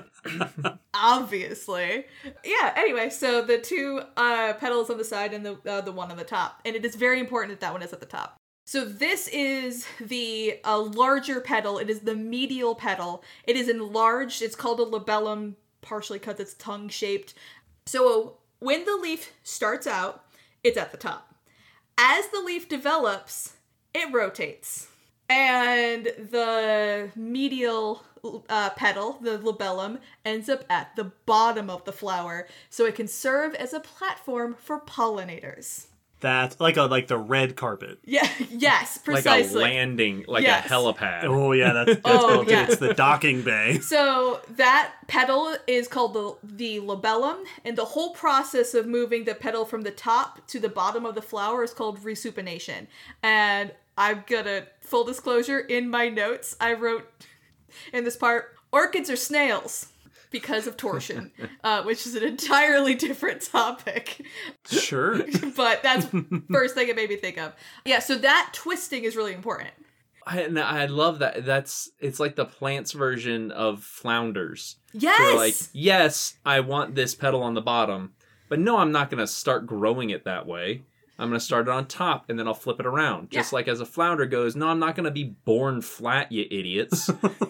Obviously. Yeah, anyway, so the two uh, petals on the side and the uh, the one on the top. And it is very important that that one is at the top. So this is the uh, larger petal. It is the medial petal. It is enlarged. It's called a labellum, partially because it's tongue-shaped. So when the leaf starts out, it's at the top. As the leaf develops, it rotates. And the medial uh, petal, the labellum, ends up at the bottom of the flower, so it can serve as a platform for pollinators. That like a like the red carpet. Yeah, yes, Like precisely. a landing, like Yes. a helipad. Oh yeah, that's, that's Oh, built yeah. in. It's the docking bay. So that petal is called the the lobellum, and the whole process of moving the petal from the top to the bottom of the flower is called resupination. And I'm gonna, full disclosure, in my notes, I wrote in this part, orchids are snails because of torsion, uh, which is an entirely different topic. Sure. But that's first thing it made me think of. Yeah, so that twisting is really important. I, and I love that. That's it's like the plants version of flounders. Yes! You're like, yes, I want this petal on the bottom, but no, I'm not going to start growing it that way. I'm going to start it on top, and then I'll flip it around. Just Yeah. like as a flounder goes, no, I'm not going to be born flat, you idiots.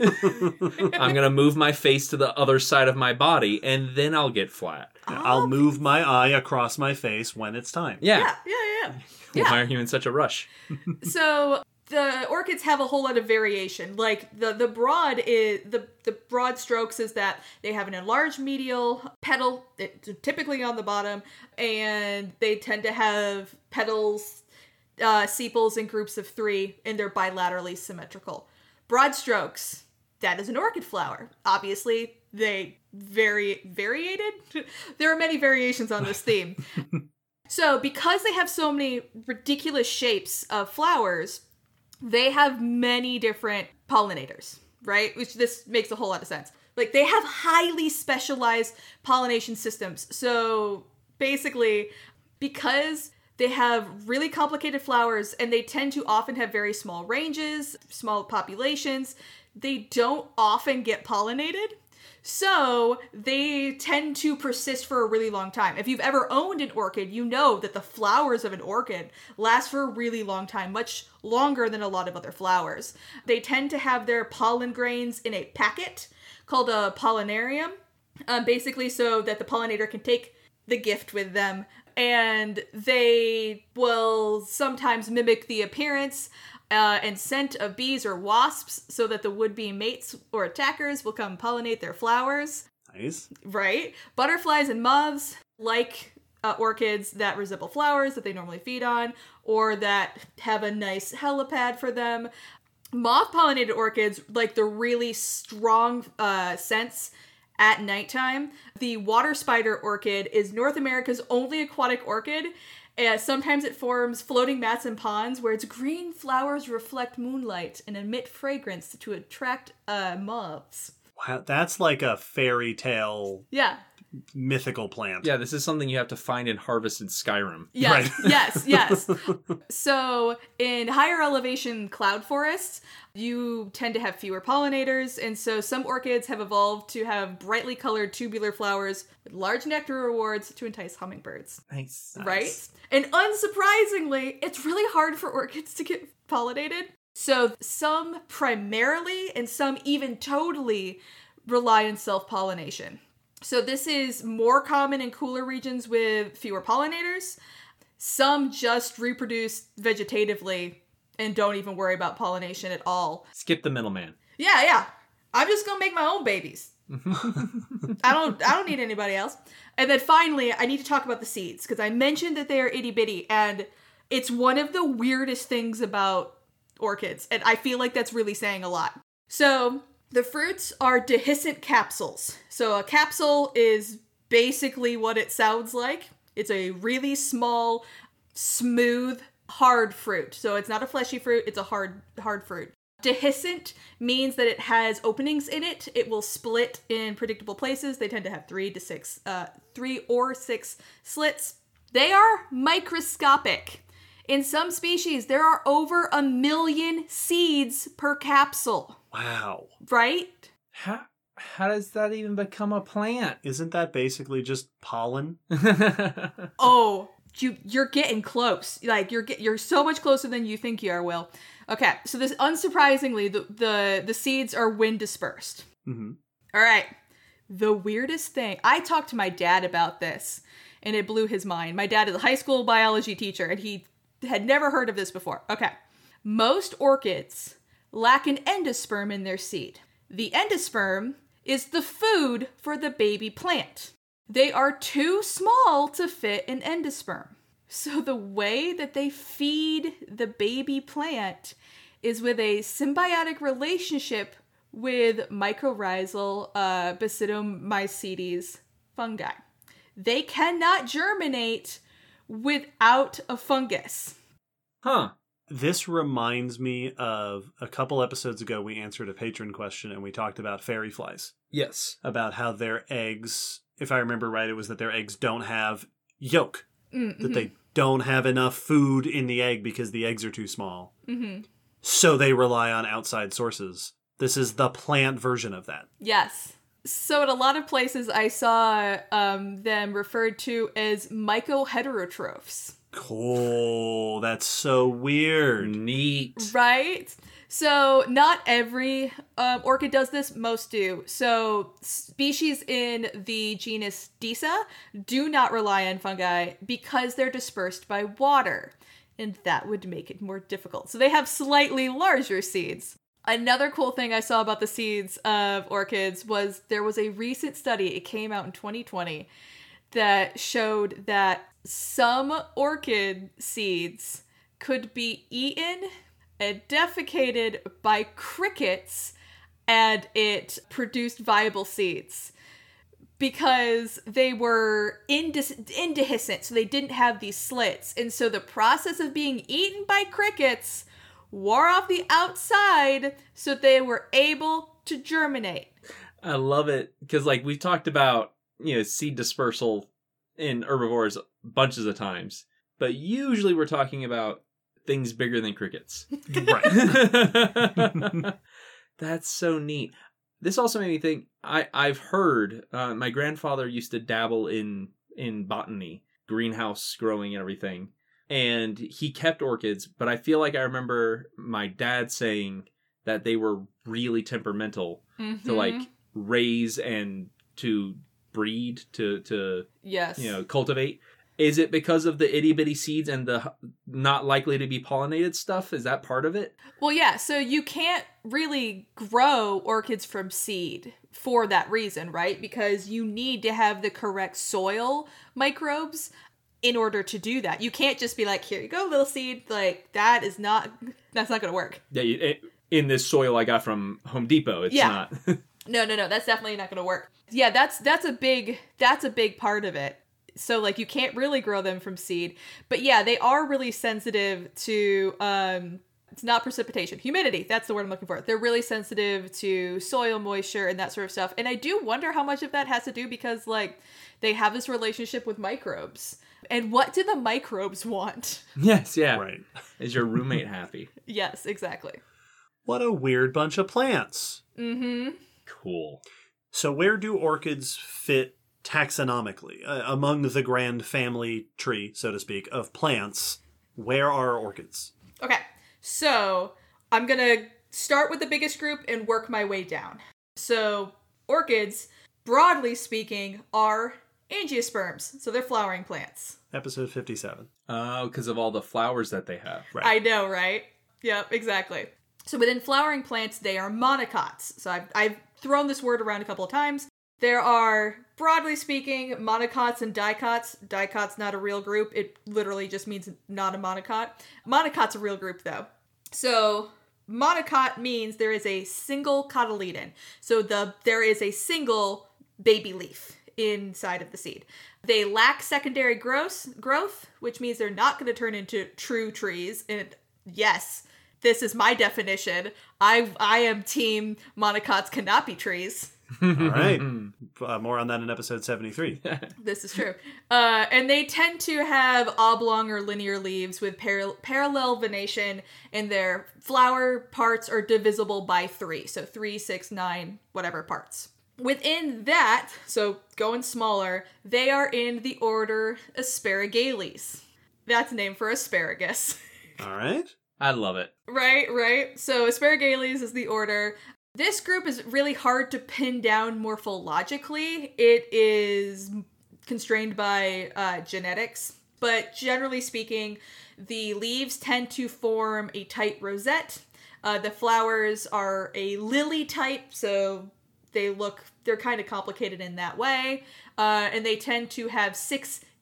I'm going to move my face to the other side of my body, and then I'll get flat. I'll move my eye across my face when it's time. Yeah. Yeah, yeah, yeah. yeah. Why are you in such a rush? So the orchids have a whole lot of variation. Like the the broad is the the broad strokes is that they have an enlarged medial petal, it's typically on the bottom, and they tend to have petals, uh, sepals in groups of three, and they're bilaterally symmetrical. Broad strokes, that is an orchid flower. Obviously, they vary variated. There are many variations on this theme. So because they have so many ridiculous shapes of flowers, they have many different pollinators, right? Which this makes a whole lot of sense. Like they have highly specialized pollination systems. So basically, because they have really complicated flowers and they tend to often have very small ranges, small populations, they don't often get pollinated. So they tend to persist for a really long time. If you've ever owned an orchid, you know that the flowers of an orchid last for a really long time, much longer than a lot of other flowers. They tend to have their pollen grains in a packet called a pollinarium, um, basically so that the pollinator can take the gift with them. And they will sometimes mimic the appearance Uh, and scent of bees or wasps so that the would-be mates or attackers will come pollinate their flowers. Nice. Right? Butterflies and moths like uh, orchids that resemble flowers that they normally feed on or that have a nice helipad for them. Moth-pollinated orchids like the really strong uh, scents at nighttime. The water spider orchid is North America's only aquatic orchid. Uh, sometimes it forms floating mats in ponds where its green flowers reflect moonlight and emit fragrance to attract uh, moths. Wow, that's like a fairy tale Yeah. mythical plant. Yeah, this is something you have to find and harvest in Skyrim. Yes, Right. yes, yes. So in higher elevation cloud forests, you tend to have fewer pollinators, and so some orchids have evolved to have brightly colored tubular flowers with large nectar rewards to entice hummingbirds. Nice. Right? And unsurprisingly, it's really hard for orchids to get pollinated. So some primarily and some even totally rely on self-pollination. So this is more common in cooler regions with fewer pollinators. Some just reproduce vegetatively and don't even worry about pollination at all. Skip the middleman. Yeah, yeah. I'm just gonna make my own babies. I don't I don't need anybody else. And then finally, I need to talk about the seeds, because I mentioned that they are itty bitty, and it's one of the weirdest things about orchids, and I feel like that's really saying a lot. So the fruits are dehiscent capsules. So a capsule is basically what it sounds like. It's a really small, smooth, hard fruit. So it's not a fleshy fruit, it's a hard, hard fruit. Dehiscent means that it has openings in it. It will split in predictable places. They tend to have three to six, uh, three or six slits. They are microscopic. In some species, there are over a million seeds per capsule. Wow. Right? How how does that even become a plant? Isn't that basically just pollen? Oh, you you're getting close. Like you're get, you're so much closer than you think you are, Will. Okay, so this unsurprisingly, the the, the seeds are wind dispersed. Mm-hmm. All right. The weirdest thing, I talked to my dad about this, and it blew his mind. My dad is a high school biology teacher, and he had never heard of this before. Okay. Most orchids lack an endosperm in their seed. The endosperm is the food for the baby plant. They are too small to fit an endosperm. So the way that they feed the baby plant is with a symbiotic relationship with mycorrhizal uh, Basidiomycetes fungi. They cannot germinate without a fungus. Huh. This reminds me of a couple episodes ago we answered a patron question and we talked about fairy flies. Yes. About how their eggs, if I remember right, it was that their eggs don't have yolk. Mm-hmm. That they don't have enough food in the egg because the eggs are too small. Mm-hmm. So they rely on outside sources. This is the plant version of that. Yes. So in a lot of places I saw um, them referred to as mycoheterotrophs. Cool. That's so weird. Neat. Right? So not every um, orchid does this, most do. So species in the genus Disa do not rely on fungi because they're dispersed by water. And that would make it more difficult. So they have slightly larger seeds. Another cool thing I saw about the seeds of orchids was there was a recent study, it came out in twenty twenty, that showed that some orchid seeds could be eaten and defecated by crickets and it produced viable seeds because they were indis- indehiscent, so they didn't have these slits. And so the process of being eaten by crickets wore off the outside so they were able to germinate. I love it because, like, we've talked about, you know, seed dispersal in herbivores bunches of times, but usually we're talking about things bigger than crickets. Right. That's so neat. This also made me think, I, I've heard, uh, my grandfather used to dabble in, in botany, greenhouse growing and everything. And he kept orchids, but I feel like I remember my dad saying that they were really temperamental Mm-hmm. to like raise and to breed, to, to Yes. you know, cultivate. Is it because of the itty bitty seeds and the not likely to be pollinated stuff? Is that part of it? Well, yeah, so you can't really grow orchids from seed for that reason, right? Because you need to have the correct soil microbes in order to do that. You can't just be like, here you go, little seed. Like, that is not, that's not going to work. Yeah, you, it, in this soil I got from Home Depot, it's Yeah. not. No, no, no, that's definitely not going to work. Yeah, that's that's a big that's a big part of it. So like you can't really grow them from seed. But yeah, they are really sensitive to um it's not precipitation, humidity. That's the word I'm looking for. They're really sensitive to soil moisture and that sort of stuff. And I do wonder how much of that has to do because like they have this relationship with microbes. And what do the microbes want? Yes, yeah. Right. Is your roommate happy? Yes, exactly. What a weird bunch of plants. Mm-hmm. Cool. So where do orchids fit taxonomically? Uh, among the grand family tree, so to speak, of plants, where are orchids? Okay, so I'm gonna start with the biggest group and work my way down. So orchids, broadly speaking, are angiosperms. So they're flowering plants. Episode fifty-seven. Oh, because of all the flowers that they have. Right. I know, right? Yep, exactly. So within flowering plants, they are monocots. So I've, I've thrown this word around a couple of times. There are, broadly speaking, monocots and dicots. Dicot's not a real group. It literally just means not a monocot. Monocot's a real group, though. So monocot means there is a single cotyledon. So the there is a single baby leaf inside of the seed. They lack secondary growth, growth, which means they're not going to turn into true trees. And yes, this is my definition. I I am team monocots cannot be trees. All right. Uh, more on that in episode seventy-three. This is true. Uh, and they tend to have oblong or linear leaves with par- parallel venation, and their flower parts are divisible by three. So three, six, nine, whatever parts. Within that, so going smaller, they are in the order Asparagales. That's a name for asparagus. All right. I love it. Right, right. So Asparagales is the order. This group is really hard to pin down morphologically. It is constrained by uh, genetics, but generally speaking, the leaves tend to form a tight rosette. Uh, the flowers are a lily type, so they look, they're kind of complicated in that way. Uh, and they tend to have six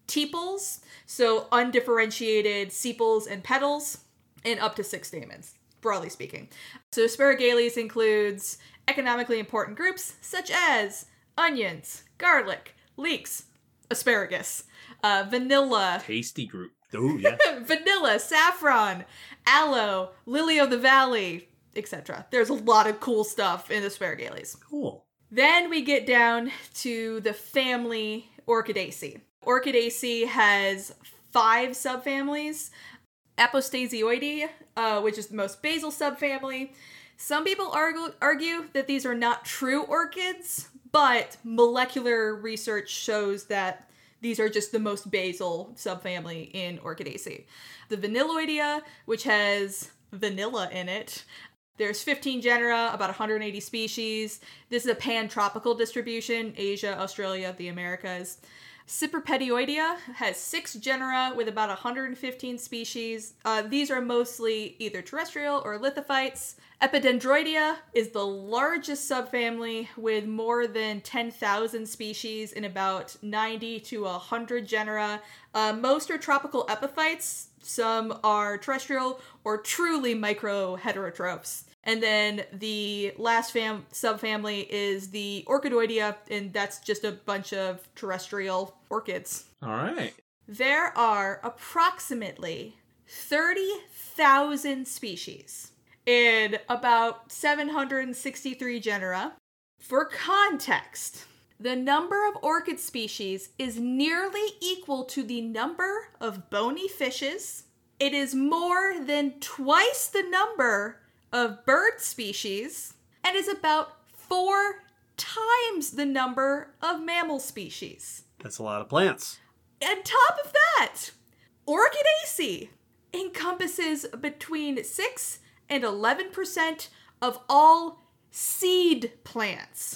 tepals, so undifferentiated sepals and petals, and up to six stamens, broadly speaking. So Asparagales includes economically important groups such as onions, garlic, leeks, asparagus, uh, vanilla, Tasty group. Oh, yeah. vanilla, saffron, aloe, lily of the valley, et cetera. There's a lot of cool stuff in Asparagales. Cool. Then we get down to the family Orchidaceae. Orchidaceae has five subfamilies. Apostasioidea, uh, which is the most basal subfamily. Some people argue, argue that these are not true orchids, but molecular research shows that these are just the most basal subfamily in Orchidaceae. The Vanilloidea, which has vanilla in it. There's fifteen genera, about one hundred eighty species. This is a pan-tropical distribution, Asia, Australia, the Americas. Cypripedioidea has six genera with about one hundred fifteen species. Uh, these are mostly either terrestrial or lithophytes. Epidendroidea is the largest subfamily with more than ten thousand species in about ninety to one hundred genera. Uh, most are tropical epiphytes. Some are terrestrial or truly micro-heterotrophs. And then the last fam- subfamily is the Orchidoidea, and that's just a bunch of terrestrial orchids. All right. There are approximately thirty thousand species in about seven hundred sixty-three genera. For context, the number of orchid species is nearly equal to the number of bony fishes. It is more than twice the number of bird species, and is about four times the number of mammal species. That's a lot of plants. On top of that, Orchidaceae encompasses between six and eleven percent of all seed plants.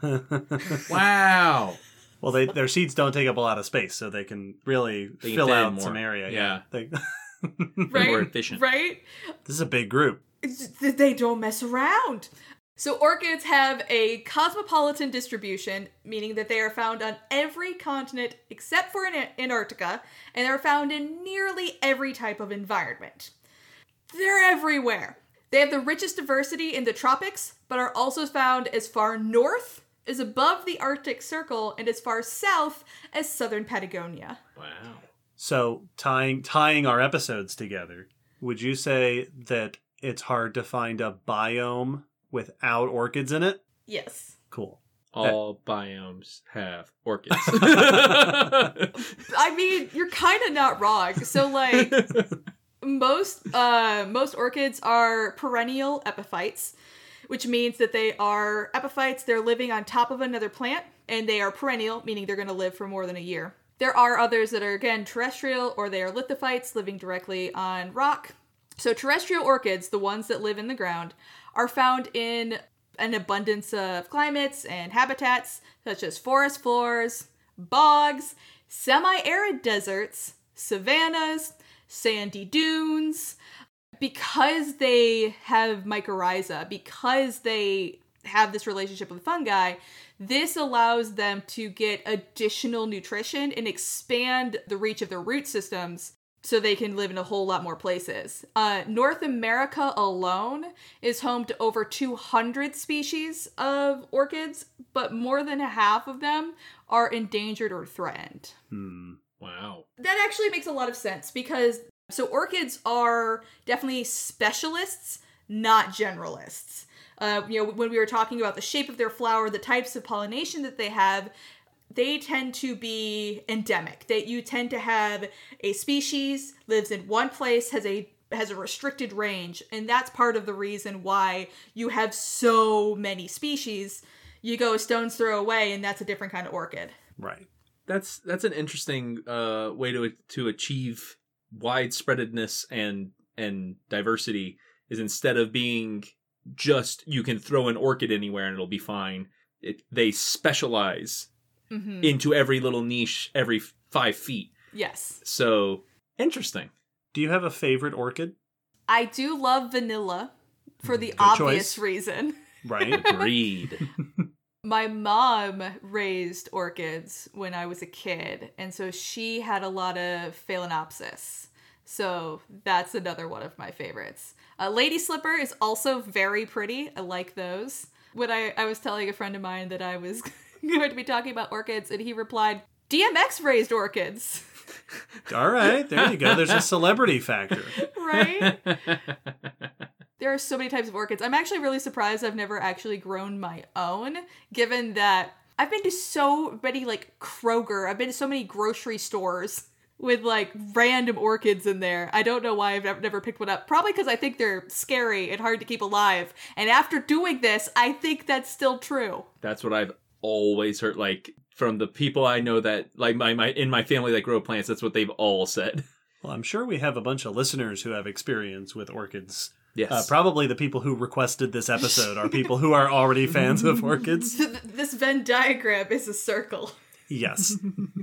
Wow. Well, they, their seeds don't take up a lot of space, so they can really They can fill fit in out more. some area. Yeah. They- Right? More efficient. Right? this is a big group. They don't mess around. So orchids have a cosmopolitan distribution, meaning that they are found on every continent except for in Antarctica, and they're found in nearly every type of environment. They're everywhere. They have the richest diversity in the tropics, but are also found as far north as above the Arctic Circle and as far south as southern Patagonia. Wow. So tying tying our episodes together, would you say that it's hard to find a biome without orchids in it? Yes. Cool. All biomes have orchids. I mean, you're kind of not wrong. So, like, most uh, most orchids are perennial epiphytes, which means that they are epiphytes. They're living on top of another plant, and they are perennial, meaning they're going to live for more than a year. There are others that are, again, terrestrial, or they are lithophytes, living directly on rock. So terrestrial orchids, the ones that live in the ground, are found in an abundance of climates and habitats, such as forest floors, bogs, semi-arid deserts, savannas, sandy dunes. Because they have mycorrhiza, because they have this relationship with fungi, this allows them to get additional nutrition and expand the reach of their root systems so they can live in a whole lot more places. Uh, North America alone is home to over two hundred species of orchids, but more than half of them are endangered or threatened. Hmm. Wow. That actually makes a lot of sense because, so orchids are definitely specialists, not generalists. Uh, you know, when we were talking about the shape of their flower, the types of pollination that they have, they tend to be endemic. That you tend to have a species lives in one place, has a has a restricted range, and that's part of the reason why you have so many species. You go a stone's throw away, and that's a different kind of orchid. Right. That's that's an interesting uh, way to to achieve widespreadedness and and diversity. Is instead of being just you can throw an orchid anywhere and it'll be fine, it, they specialize Mm-hmm. into every little niche every five feet. Yes. So interesting. Do you have a favorite orchid? I do love vanilla for the Good obvious choice. reason. Right. Agreed. My mom raised orchids when I was a kid, and so she had a lot of Phalaenopsis. So that's another one of my favorites. Uh, Lady Slipper is also very pretty. I like those. When I, I was telling a friend of mine that I was going to be talking about orchids, and he replied, D M X raised orchids. All right, there you go. There's a celebrity factor. Right? There are so many types of orchids. I'm actually really surprised I've never actually grown my own, given that I've been to so many, like, Kroger. I've been to so many grocery stores with, like, random orchids in there. I don't know why I've never, never picked one up. Probably because I think they're scary and hard to keep alive. And after doing this, I think that's still true. That's what I've always heard, like, from the people I know that, like, my, my in my family that grow plants, that's what they've all said. Well, I'm sure we have a bunch of listeners who have experience with orchids. Yes. Uh, probably the people who requested this episode are people who are already fans of orchids. This Venn diagram is a circle. Yes.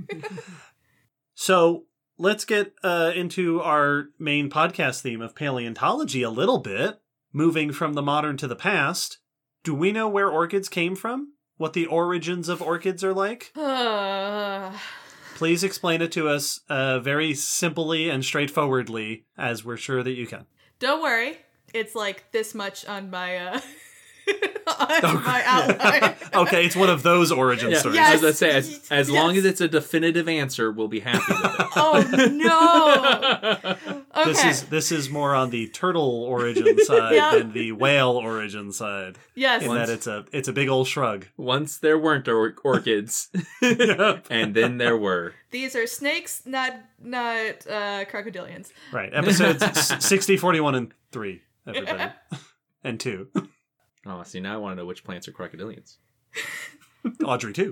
So let's get uh, into our main podcast theme of paleontology a little bit. Moving from the modern to the past, do we know where orchids came from? What the origins of orchids are like? Uh, Please explain it to us uh, very simply and straightforwardly, as we're sure that you can. don't worry. It's like this much on my uh on my outline. Okay, it's one of those origin Yeah, stories. Yes. as I say, as, as long Yes. as it's a definitive answer, we'll be happy with it. Oh no. Okay. This is this is more on the turtle origin side Yeah. than the whale origin side. yes. In that it's a it's a big old shrug. Once there weren't or- orchids, Yep. and then there were. These are snakes, not not uh crocodilians. Right. Episodes s- sixty, forty-one, and three, everybody. And two. Oh, see, now I want to know which plants are crocodilians. Audrey too.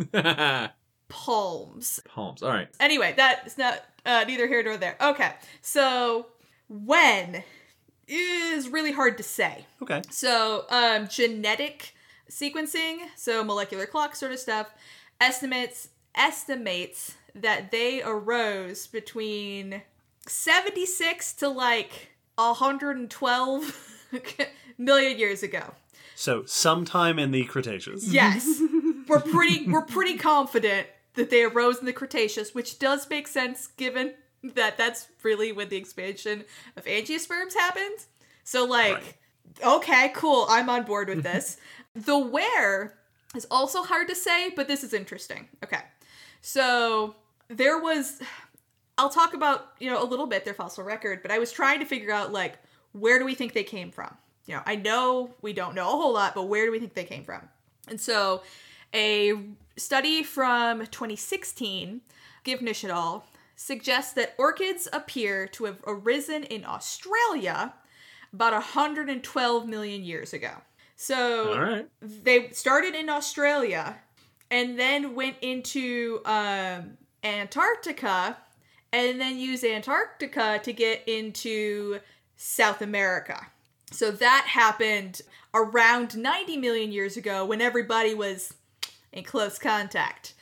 Palms. Palms. All right. Anyway, that's not uh, neither here nor there. Okay, so when is really hard to say. Okay. So um, genetic sequencing, so molecular clock sort of stuff, estimates estimates that they arose between seventy-six to like one hundred twelve million years ago. So sometime in the Cretaceous. Yes, we're pretty we're pretty confident that they arose in the Cretaceous, which does make sense given that that's really when the expansion of angiosperms happened. So like, Right. okay, cool, I'm on board with this. The where is also hard to say, but this is interesting. Okay, so there was, I'll talk about, you know, a little bit their fossil record, but I was trying to figure out like, where do we think they came from? You know, I know we don't know a whole lot, but where do we think they came from? And so a study from twenty sixteen, Givnish et al., suggests that orchids appear to have arisen in Australia about one hundred twelve million years ago. So All right. they started in Australia and then went into um, Antarctica and then used Antarctica to get into South America. So that happened around ninety million years ago when everybody was in close contact.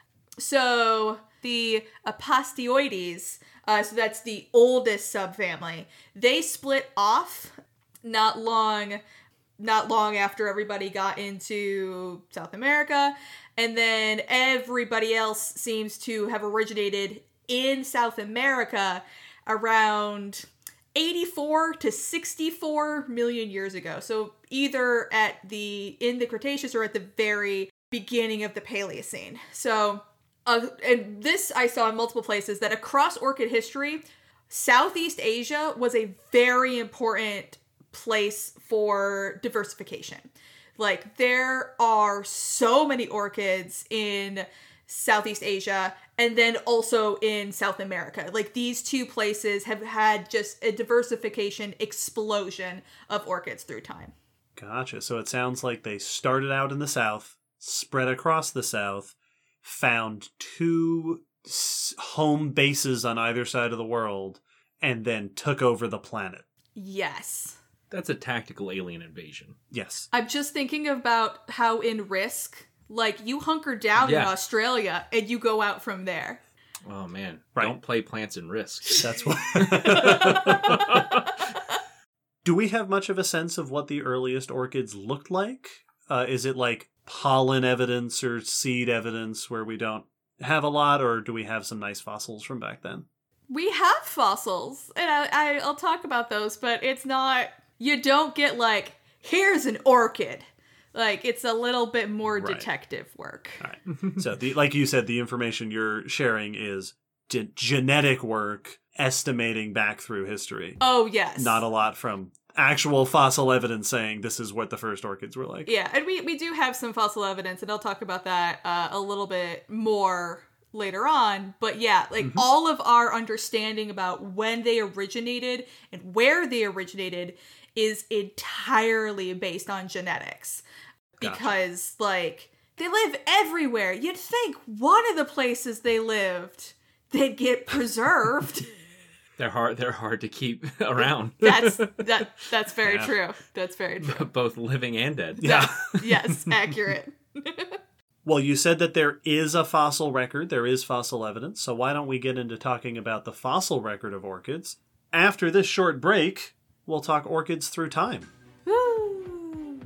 So the Apostioides, uh, so that's the oldest subfamily, they split off not long not long after everybody got into South America, and then everybody else seems to have originated in South America around eighty-four to sixty-four million years ago. So either at the in the Cretaceous or at the very beginning of the Paleocene. So uh, and this I saw in multiple places that across orchid history, Southeast Asia was a very important place for diversification. Like there are so many orchids in Southeast Asia and then also in South America. Like these two places have had just a diversification explosion of orchids through time. Gotcha. So it sounds like they started out in the South, spread across the South, found two s- home bases on either side of the world, and then took over the planet. Yes. That's a tactical alien invasion. Yes. I'm just thinking about how in Risk, like you hunker down Yeah. in Australia and you go out from there. Oh, man. Right. Don't play plants in Risk. That's what. Do we have much of a sense of what the earliest orchids looked like? Uh, is it like pollen evidence or seed evidence where we don't have a lot, or do we have some nice fossils from back then? We have fossils, and I, I, I'll talk about those, but it's not, you don't get like, here's an orchid. Like, it's a little bit more Right. detective work. All right. So, the, like you said, the information you're sharing is ge- genetic work estimating back through history. Oh, yes. Not a lot from actual fossil evidence saying this is what the first orchids were like. Yeah, and we, we do have some fossil evidence, and I'll talk about that uh, a little bit more later on. But yeah, like Mm-hmm. all of our understanding about when they originated and where they originated is entirely based on genetics. Gotcha. Because, like, they live everywhere. You'd think one of the places they lived, they'd get preserved. They're hard. They're hard to keep around. That's that. That's very Yeah. true. That's very true. Both living and dead. Yeah. Yes, accurate. Well, you said that there is a fossil record, there is fossil evidence, so why don't we get into talking about the fossil record of orchids? After this short break, we'll talk orchids through time. Woo.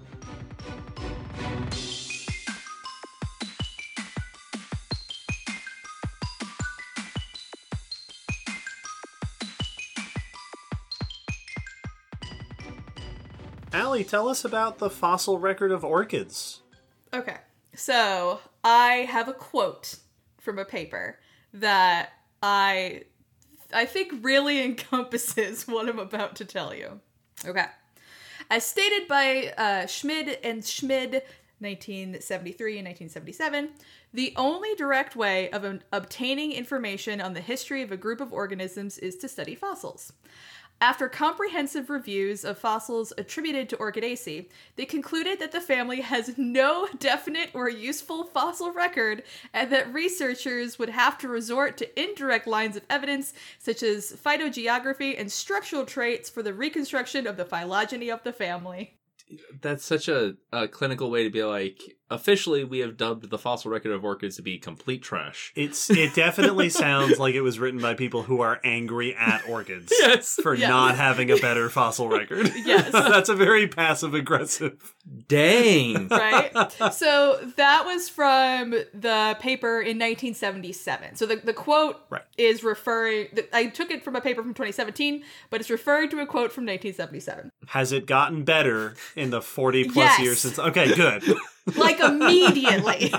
Allie, tell us about the fossil record of orchids. Okay, so I have a quote from a paper that I I think really encompasses what I'm about to tell you. Okay. As stated by uh, Schmid and Schmid, nineteen seventy-three and nineteen seventy-seven, the only direct way of um, obtaining information on the history of a group of organisms is to study fossils. After comprehensive reviews of fossils attributed to Orchidaceae, they concluded that the family has no definite or useful fossil record, and that researchers would have to resort to indirect lines of evidence such as phytogeography and structural traits for the reconstruction of the phylogeny of the family. That's such a, a clinical way to be like, officially we have dubbed the fossil record of orchids to be complete trash. It's It definitely sounds like it was written by people who are angry at orchids Yes. for Yes. not having a better fossil record. Yes. That's a very passive-aggressive. Dang. Right? So that was from the paper in nineteen seventy-seven. So the, the quote Right. is referring, I took it from a paper from twenty seventeen, but it's referring to a quote from nineteen seventy-seven. Has it gotten better in the forty-plus Yes. years since... Okay, good. Like immediately.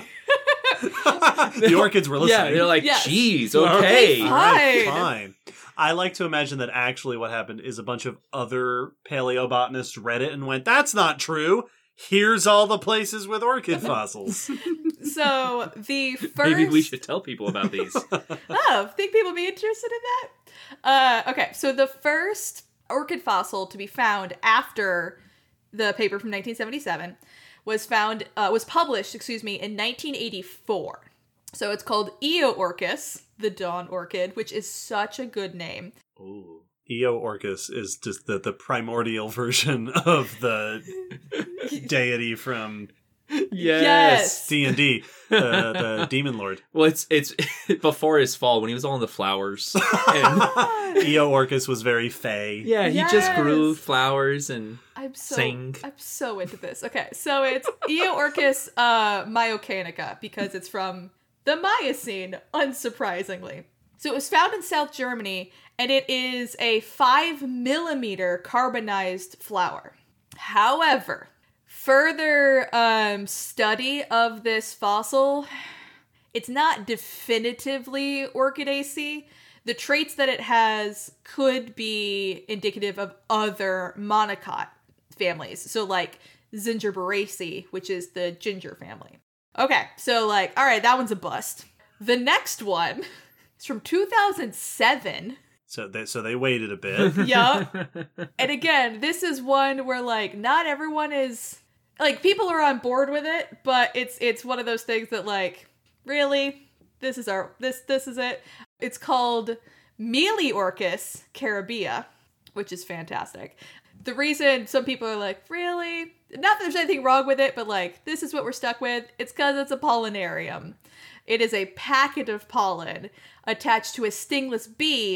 The orchids were listening. Yeah, they're like, Yes. geez, Okay, okay. Fine. all right, fine. I like to imagine that actually what happened is a bunch of other paleobotanists read it and went, that's not true. Here's all the places with orchid fossils. So the first... Maybe we should tell people about these. Oh, think people would be interested in that? Uh, okay, so the first orchid fossil to be found after the paper from nineteen seventy-seven was found, uh, was published, excuse me, in nineteen eighty-four. So it's called Eoorchis, the dawn orchid, which is such a good name. Ooh. Eoorchis is just the, the primordial version of the deity from Yes. D and D, the, the demon lord. Well, it's it's before his fall when he was all in the flowers. And Eoorchis was very fey. yeah, he just grew Yes. flowers and I'm so Sing. I'm so into this. Okay, so it's Eoorchis uh, myocanica because it's from the Miocene, unsurprisingly. So it was found in South Germany, and it is a five millimeter carbonized flower. However, further um, study of this fossil, it's not definitively Orchidaceae. The traits that it has could be indicative of other monocot families. So like Zingiberaceae, which is the ginger family. Okay, so like, all right, that one's a bust. The next one is from two thousand seven. So they, so they waited a bit. Yup. And again, this is one where like not everyone is like people are on board with it, but it's it's one of those things that like really this is our this this is it. It's called Meliorchis caribea, which is fantastic. The reason some people are like, really? Not that there's anything wrong with it, but like, this is what we're stuck with. It's because it's a pollinarium. It is a packet of pollen attached to a stingless bee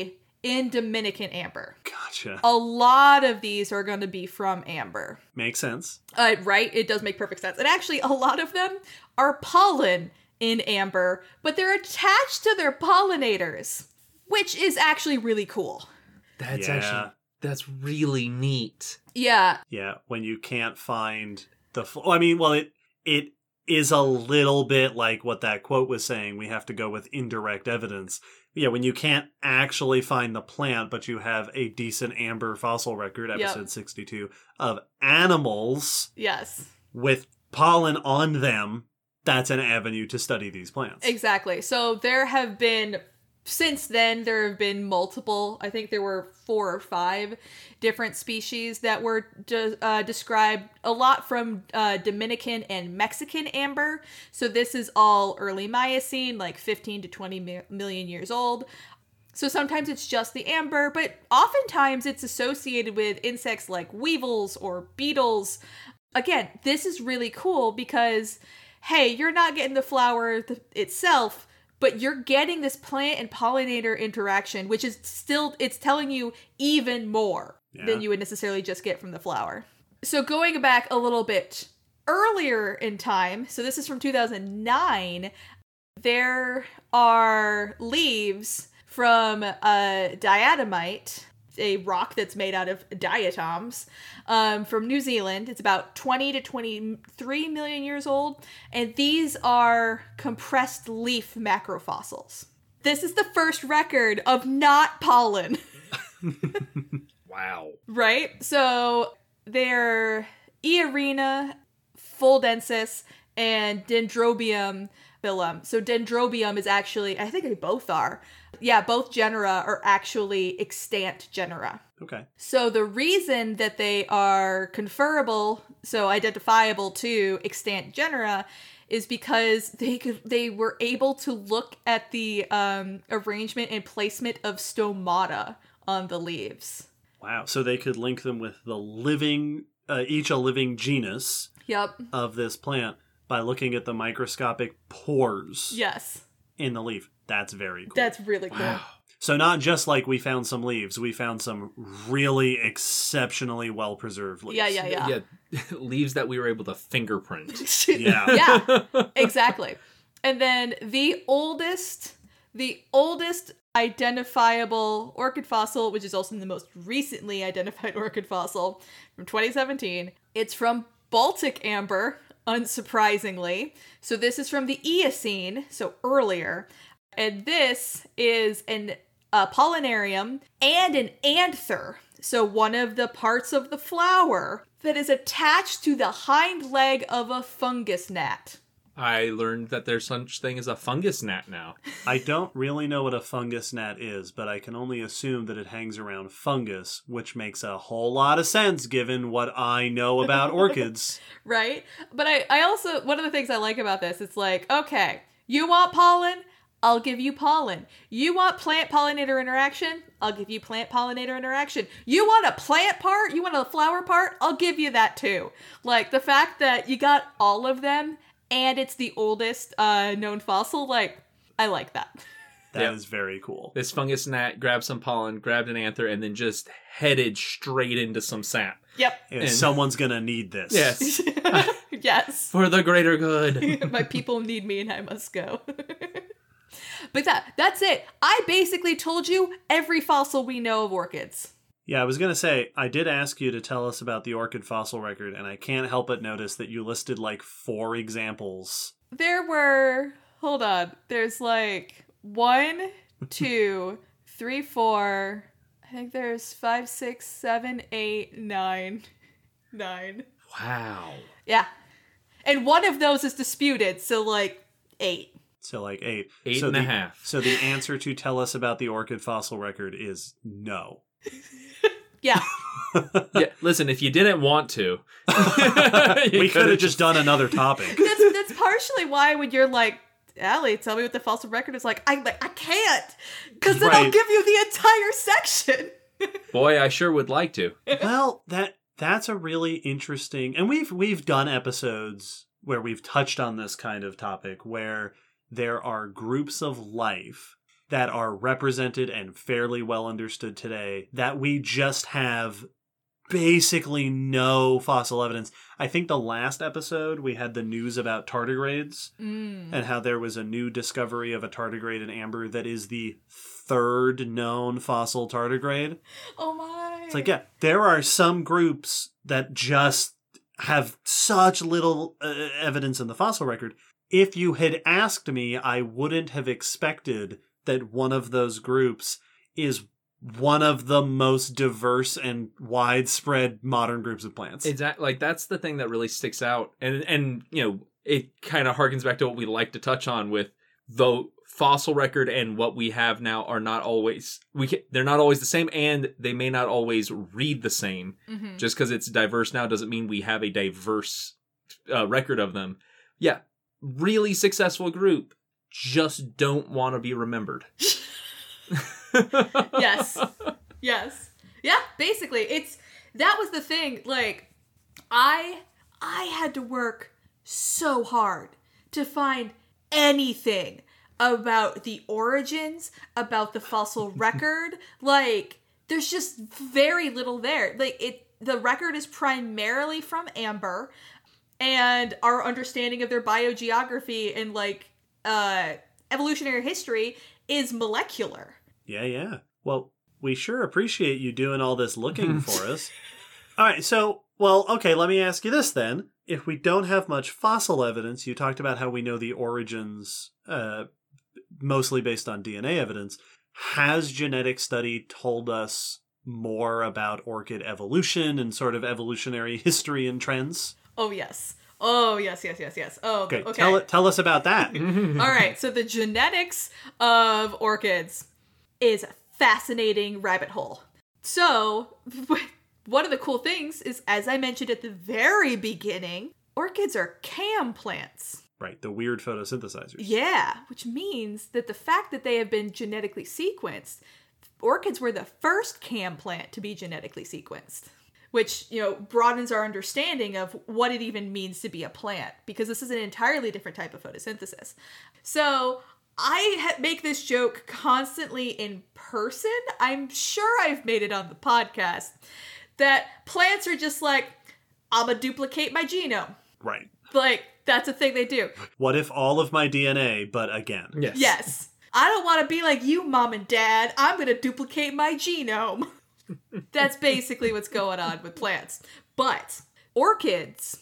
in Dominican amber. Gotcha. A lot of these are going to be from amber. Makes sense. Uh, right? It does make perfect sense. And actually, a lot of them are pollen in amber, but they're attached to their pollinators, which is actually really cool. That's Yeah. actually, that's really neat. Yeah. Yeah, when you can't find the fl- I mean, well, it it is a little bit like what that quote was saying. We have to go with indirect evidence. Yeah, when you can't actually find the plant, but you have a decent amber fossil record, episode Yep. sixty-two, of animals Yes. with pollen on them, that's an avenue to study these plants. Exactly. So there have been, since then, there have been multiple, I think there were four or five different species that were de- uh, described, a lot from uh, Dominican and Mexican amber. So this is all early Miocene, like fifteen to twenty mi- million years old. So sometimes it's just the amber, but oftentimes it's associated with insects like weevils or beetles. Again, this is really cool because, hey, you're not getting the flower th- itself, but you're getting this plant and pollinator interaction, which is still, it's telling you even more Yeah. than you would necessarily just get from the flower. So going back a little bit earlier in time, so this is from two thousand nine, there are leaves from a diatomite, a rock that's made out of diatoms, um, from New Zealand. It's about twenty to twenty-three million years old, and these are compressed leaf macrofossils. This is the first record of not pollen, Wow. right? So they're Earina, fuldensis, and Dendrobium phylum. So Dendrobium is actually, I think they both are. Yeah, both genera are actually extant genera. Okay. So the reason that they are conferable, so identifiable to extant genera, is because they could they were able to look at the um, arrangement and placement of stomata on the leaves. Wow. So they could link them with the living, uh, each a living genus Yep. of this plant by looking at the microscopic pores Yes. in the leaf. That's very cool. That's really cool. Wow. So not just like we found some leaves, we found some really exceptionally well-preserved leaves. Yeah, yeah, yeah. Yeah, leaves that we were able to fingerprint. Yeah. Yeah, exactly. And then the oldest, the oldest identifiable orchid fossil, which is also the most recently identified orchid fossil from twenty seventeen. It's from Baltic amber, unsurprisingly. So this is from the Eocene, so earlier. And this is an a pollinarium and an anther. So one of the parts of the flower that is attached to the hind leg of a fungus gnat. I learned that there's such thing as a fungus gnat now. I don't really know what a fungus gnat is, but I can only assume that it hangs around fungus, which makes a whole lot of sense given what I know about orchids. Right? But I, I also, one of the things I like about this, it's like, okay, you want pollen? I'll give you pollen. You want plant-pollinator interaction? I'll give you plant-pollinator interaction. You want a plant part? You want a flower part? I'll give you that too. Like, the fact that you got all of them, and it's the oldest uh, known fossil, like, I like that. That is Yep. very cool. This fungus gnat grabbed some pollen, grabbed an anther, and then just headed straight into some sap. Yep. And And- someone's gonna need this. Yes. Yes. For the greater good. My people need me and I must go. But that that's it. I basically told you every fossil we know of orchids. Yeah, I was gonna say, I did ask you to tell us about the orchid fossil record, and I can't help but notice that you listed like four examples. There were, hold on, there's like one, two, three, four, I think there's five, six, seven, eight, nine, nine. Wow. Yeah. And one of those is disputed, so like eight. So like eight. Eight so and the, a half. So the answer to tell us about the orchid fossil record is no. Yeah. Yeah, listen, if you didn't want to, We could have just done another topic. that's that's partially why when you're like, Allie, tell me what the fossil record is like, I'm like, I can't. Because then I'll Right. give you the entire section. Boy, I sure would like to. Well, that that's a really interesting, and we've we've done episodes where we've touched on this kind of topic where there are groups of life that are represented and fairly well understood today that we just have basically no fossil evidence. I think the last episode we had the news about tardigrades Mm. and how there was a new discovery of a tardigrade in amber that is the third known fossil tardigrade. Oh my. It's like, yeah, there are some groups that just have such little uh, evidence in the fossil record. If you had asked me, I wouldn't have expected that one of those groups is one of the most diverse and widespread modern groups of plants. Exactly. Like, that's the thing that really sticks out. And, and you know, it kind of harkens back to what we like to touch on with the fossil record and what we have now are not always, we can, they're not always the same, and they may not always read the same. Mm-hmm. Just because it's diverse now doesn't mean we have a diverse uh, record of them. Yeah. Really successful group, just don't want to be remembered. Yes. Yes. Yeah, basically. It's that was the thing. Like, I I had to work so hard to find anything about the origins, about the fossil record. Like, there's just very little there. Like, it the record is primarily from amber, and our understanding of their biogeography and like uh evolutionary history is molecular. Yeah, yeah. Well, we sure appreciate you doing all this looking for us. All right, so, well, okay, let me ask you this then. If we don't have much fossil evidence, you talked about how we know the origins uh, mostly based on D N A evidence. Has genetic study told us more about orchid evolution and sort of evolutionary history and trends? Oh, yes. Oh, yes, yes, yes, yes. Oh, Okay, okay. Tell, it, tell us about that. All right, so the genetics of orchids is a fascinating rabbit hole. So, one of the cool things is, as I mentioned at the very beginning, orchids are cam plants. Right, the weird photosynthesizers. Yeah, which means that the fact that they have been genetically sequenced, orchids were the first cam plant to be genetically sequenced. Which, you know, broadens our understanding of what it even means to be a plant, because this is an entirely different type of photosynthesis. So I ha- make this joke constantly in person. I'm sure I've made it on the podcast that plants are just like, I'm gonna duplicate my genome. Right. Like, that's a thing they do. What if all of my D N A, but again? Yes. Yes. I don't want to be like you, mom and dad. I'm gonna duplicate my genome. That's basically what's going on with plants. But orchids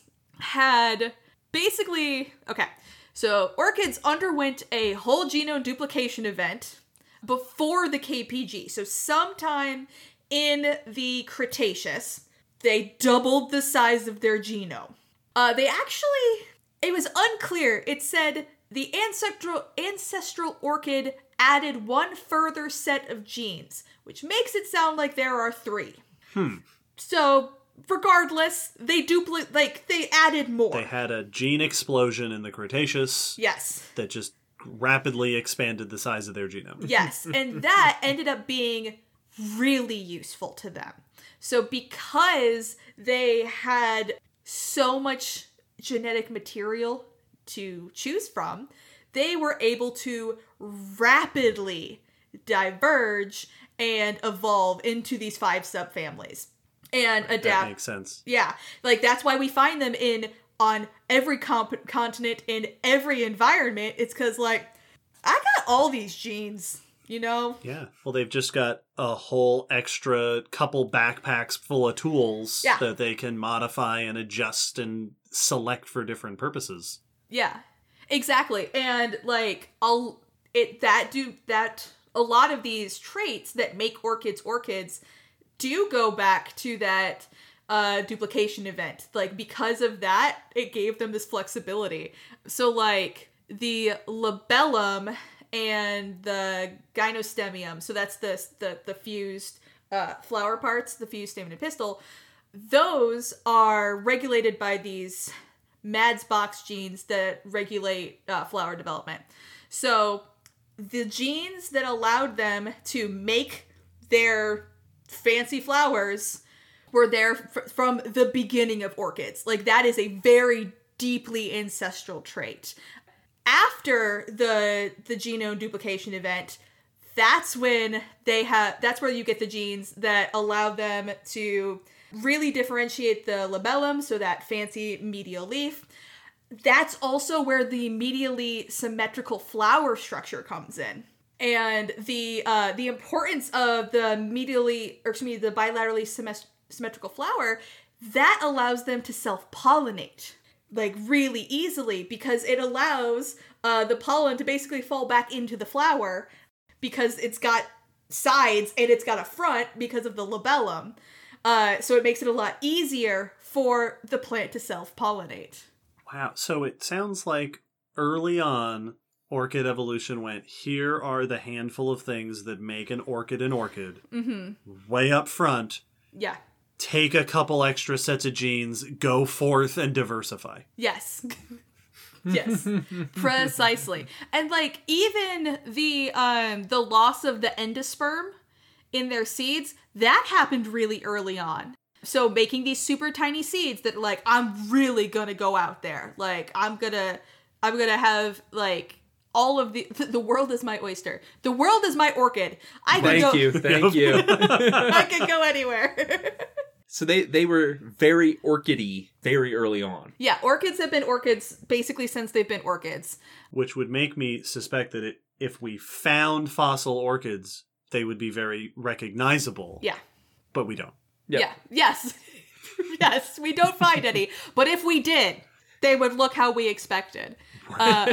had basically, okay, so orchids underwent a whole genome duplication event before the K P G. So sometime in the Cretaceous, they doubled the size of their genome. Uh, they actually, it was unclear. It said the ancestral ancestral orchid added one further set of genes, which makes it sound like there are three. Hmm. So, regardless, they duplicate, like, they added more. They had a gene explosion in the Cretaceous Yes. that just rapidly expanded the size of their genome. Yes. And that ended up being really useful to them. So, because they had so much genetic material to choose from, they were able to rapidly diverge and evolve into these five subfamilies and adapt. That makes sense. Yeah, like that's why we find them in on every comp- continent in every environment. It's because like I got all these genes, you know. Yeah. Well, they've just got a whole extra couple backpacks full of tools Yeah. that they can modify and adjust and select for different purposes. Yeah, exactly. And like I'll it that do that a lot of these traits that make orchids orchids do go back to that uh duplication event. Like because of that, it gave them this flexibility. So like the labellum and the gynostemium, so that's the the, the fused uh, flower parts, the fused stamen and pistil, those are regulated by these Madsbox genes that regulate uh, flower development. So the genes that allowed them to make their fancy flowers were there f- from the beginning of orchids. Like that is a very deeply ancestral trait. After the the genome duplication event, that's when they have, that's where you get the genes that allow them to really differentiate the labellum, so that fancy medial leaf. That's also where the medially symmetrical flower structure comes in. And the uh, the importance of the medially, or excuse me, the bilaterally symmet- symmetrical flower, that allows them to self-pollinate, like, really easily, because it allows uh, the pollen to basically fall back into the flower, because it's got sides and it's got a front because of the labellum. Uh, so it makes it a lot easier for the plant to self-pollinate. Wow. So it sounds like early on, orchid evolution went, here are the handful of things that make an orchid an orchid. Mm-hmm. Way up front. Yeah. Take a couple extra sets of genes, go forth and diversify. Yes. Yes. Precisely. And, like, even the um the loss of the endosperm in their seeds, that happened really early on. So making these super tiny seeds that, like, I'm really gonna go out there. Like, I'm gonna, I'm gonna have, like, all of the, the world is my oyster. The world is my orchid. I can Thank go, you, thank you. I can go anywhere. So they, they were very orchidy very early on. Yeah, orchids have been orchids basically since they've been orchids. Which would make me suspect that it, if we found fossil orchids, they would be very recognizable. Yeah. But we don't. Yep. Yeah. Yes. Yes. We don't find any. But if we did, they would look how we expected. Uh,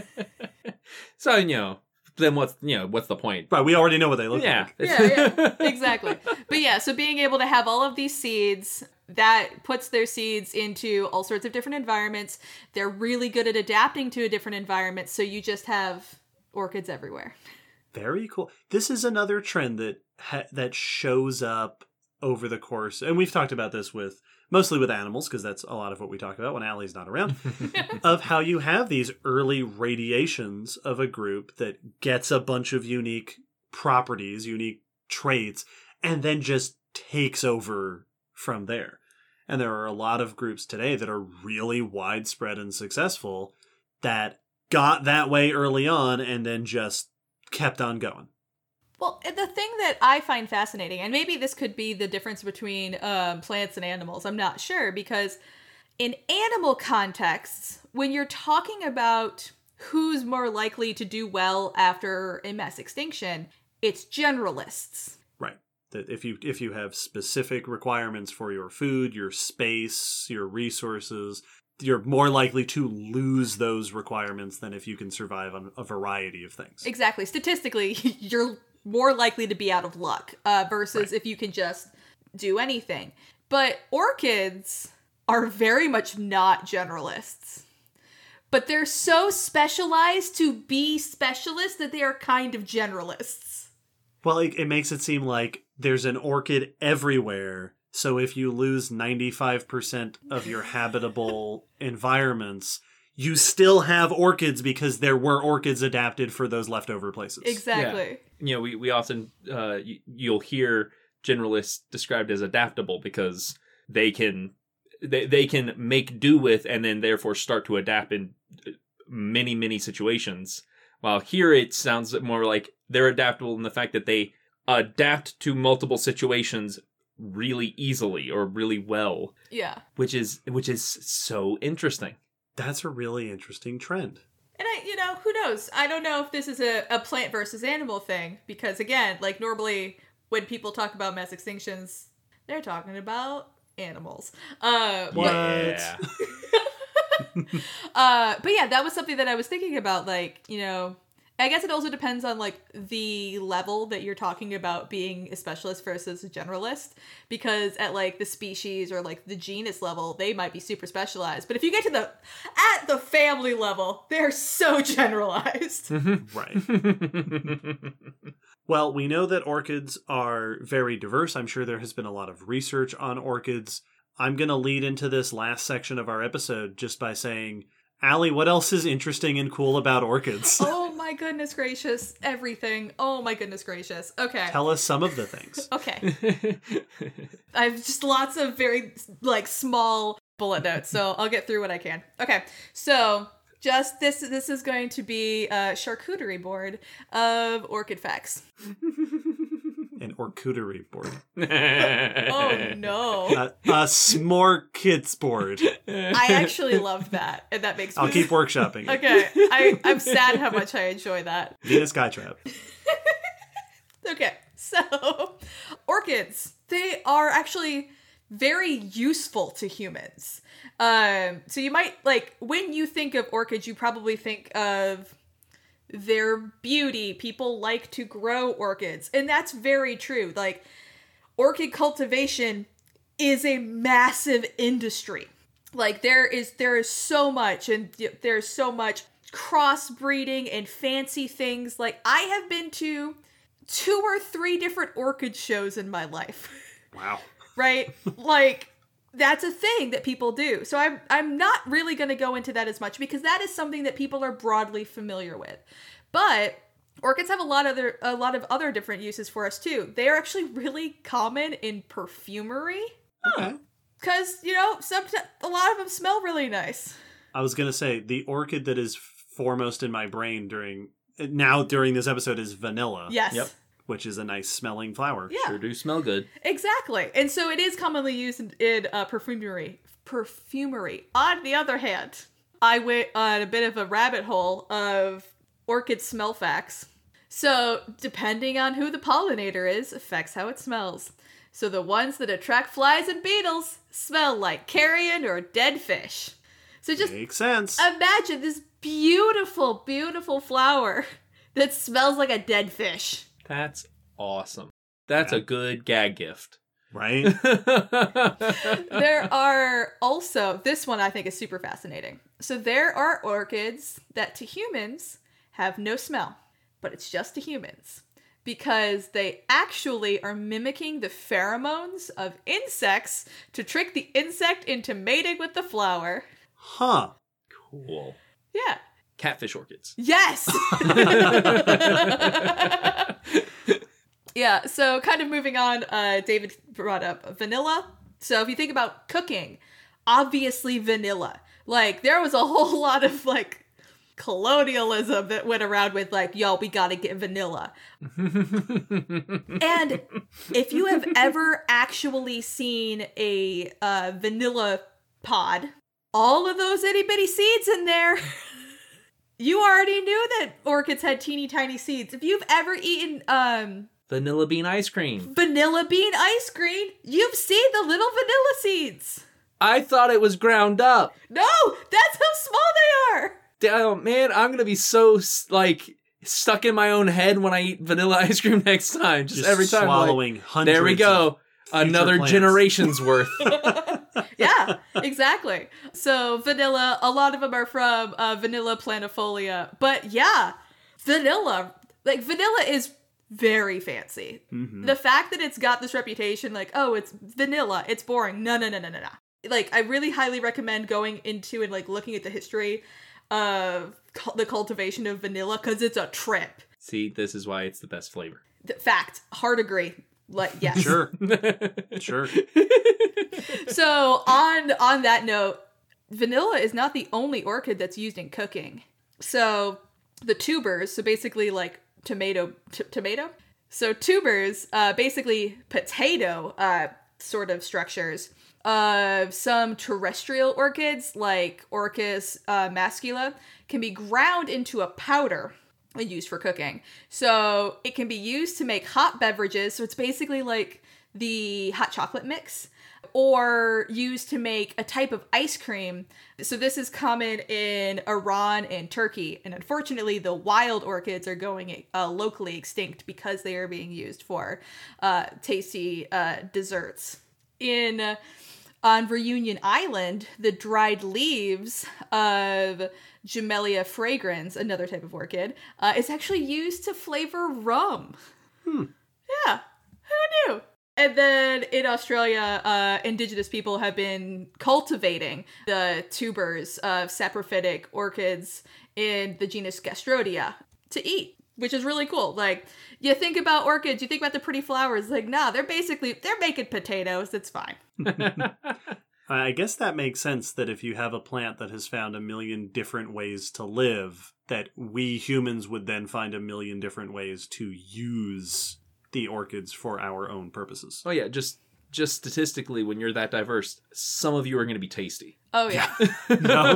So, you know, then what's, you know, what's the point? Right, we already know what they look Yeah. like. yeah, yeah, exactly. But yeah, so being able to have all of these seeds, that puts their seeds into all sorts of different environments. They're really good at adapting to a different environment, so you just have orchids everywhere. Very cool. This is another trend that ha- that shows up over the course, and we've talked about this with mostly with animals, because that's a lot of what we talk about when Allie's not around, of how you have these early radiations of a group that gets a bunch of unique properties, unique traits, and then just takes over from there. And there are a lot of groups today that are really widespread and successful that got that way early on and then just kept on going. Well, the thing that I find fascinating, and maybe this could be the difference between um, plants and animals, I'm not sure, because in animal contexts, when you're talking about who's more likely to do well after a mass extinction, it's generalists. Right. That if you if you have specific requirements for your food, your space, your resources, you're more likely to lose those requirements than if you can survive on a variety of things. Exactly. Statistically, you're more likely to be out of luck uh, versus Right. if you can just do anything. But orchids are very much not generalists. But they're so specialized to be specialists that they are kind of generalists. Well, it, it makes it seem like there's an orchid everywhere. So if you lose ninety-five percent of your habitable environments, you still have orchids because there were orchids adapted for those leftover places. Exactly. You know, we, we often, uh, you, you'll hear generalists described as adaptable because they can, they, they can make do with and then therefore start to adapt in many, many situations. While here it sounds more like they're adaptable in the fact that they adapt to multiple situations really easily or really well. Yeah. Which is, which is so interesting. That's a really interesting trend. And I, you know, who knows? I don't know if this is a, a plant versus animal thing, because again, like normally when people talk about mass extinctions, they're talking about animals. Uh, What? Yeah. uh, but yeah, that was something that I was thinking about. Like, you know, I guess it also depends on like the level that you're talking about being a specialist versus a generalist, because at like the species or like the genus level, they might be super specialized. But if you get to the at the family level, they're so generalized. Right. Well, we know that orchids are very diverse. I'm sure there has been a lot of research on orchids. I'm going to lead into this last section of our episode just by saying, Allie, what else is interesting and cool about orchids? Oh my goodness gracious. Everything. Oh my goodness gracious. Okay. Tell us some of the things. Okay. I have just lots of very like small bullet notes, so I'll get through what I can. Okay. So Just this this is going to be a charcuterie board of orchid facts. An orcuterie board. Oh no. A, a smore kids board. I actually love that. And that makes me I'll keep workshopping it. Okay. I, I'm sad how much I enjoy that. Venus Skytrap. Okay. So orchids, they are actually very useful to humans. Um, so you might, like, when you think of orchids, you probably think of their beauty. People like to grow orchids. And that's very true. Like, orchid cultivation is a massive industry. Like, there is there is so much, and there's so much crossbreeding and fancy things. Like, I have been to two or three different orchid shows in my life. Wow. Right? Like, that's a thing that people do. So I'm I'm not really going to go into that as much because that is something that people are broadly familiar with. But orchids have a lot of other a lot of other different uses for us too. They are actually really common in perfumery. Okay. Cuz, you know, some a lot of them smell really nice. I was going to say, the orchid that is foremost in my brain during now during this episode is vanilla. Yes. Yep. Which is a nice smelling flower. Yeah. Sure do smell good. Exactly. And so it is commonly used in, in uh, perfumery. Perfumery. On the other hand, I went on a bit of a rabbit hole of orchid smell facts. So depending on who the pollinator is affects how it smells. So the ones that attract flies and beetles smell like carrion or dead fish. So just Makes sense. imagine this beautiful, beautiful flower that smells like a dead fish. That's awesome. That's Yeah. a good gag gift. Right? There are also, this one I think is super fascinating. So there are orchids that to humans have no smell, but it's just to humans because they actually are mimicking the pheromones of insects to trick the insect into mating with the flower. Huh. Cool. Yeah. Catfish orchids. Yes! Yeah, so kind of moving on, uh, David brought up vanilla. So if you think about cooking, obviously vanilla. Like, there was a whole lot of, like, colonialism that went around with, like, yo, we gotta get vanilla. And if you have ever actually seen a uh, vanilla pod, all of those itty bitty seeds in there, you already knew that orchids had teeny tiny seeds. If you've ever eaten um, Vanilla bean ice cream. vanilla bean ice cream, you've seen the little vanilla seeds. I thought it was ground up. No, that's how small they are. Damn, man, I'm gonna be so like stuck in my own head when I eat vanilla ice cream next time. Just, Just every time, swallowing like, hundreds. there we go, of future another plants. generation's worth. Yeah, exactly. So vanilla, a lot of them are from uh, Vanilla planifolia. But yeah, vanilla, like vanilla is very fancy. Mhm. The fact that it's got this reputation, like, oh, it's vanilla, it's boring. No, no, no, no, no, no. Like, I really highly recommend going into and like looking at the history of cu- the cultivation of vanilla because it's a trip. See, this is why it's the best flavor. The fact, hard agree. Like, yes. Sure. Sure. So on on that note, vanilla is not the only orchid that's used in cooking. So the tubers, so basically like tomato, t- tomato. So tubers, uh, basically potato uh, sort of structures of some terrestrial orchids like Orchis uh, mascula can be ground into a powder and used for cooking. So it can be used to make hot beverages. So it's basically like the hot chocolate mix, or used to make a type of ice cream. So this is common in Iran and Turkey. And unfortunately, the wild orchids are going uh, locally extinct because they are being used for uh, tasty uh, desserts. In uh, on Reunion Island, the dried leaves of Jamelia fragrans, another type of orchid, uh, is actually used to flavor rum. Hmm. Yeah, who knew? And then in Australia, uh, indigenous people have been cultivating the tubers of saprophytic orchids in the genus Gastrodia to eat, which is really cool. Like, you think about orchids, you think about the pretty flowers, like, nah, they're basically, they're making potatoes, it's fine. I guess that makes sense that if you have a plant that has found a million different ways to live, that we humans would then find a million different ways to use the orchids for our own purposes. Oh yeah, just just statistically, when you're that diverse, some of you are going to be tasty. Oh, yeah. No.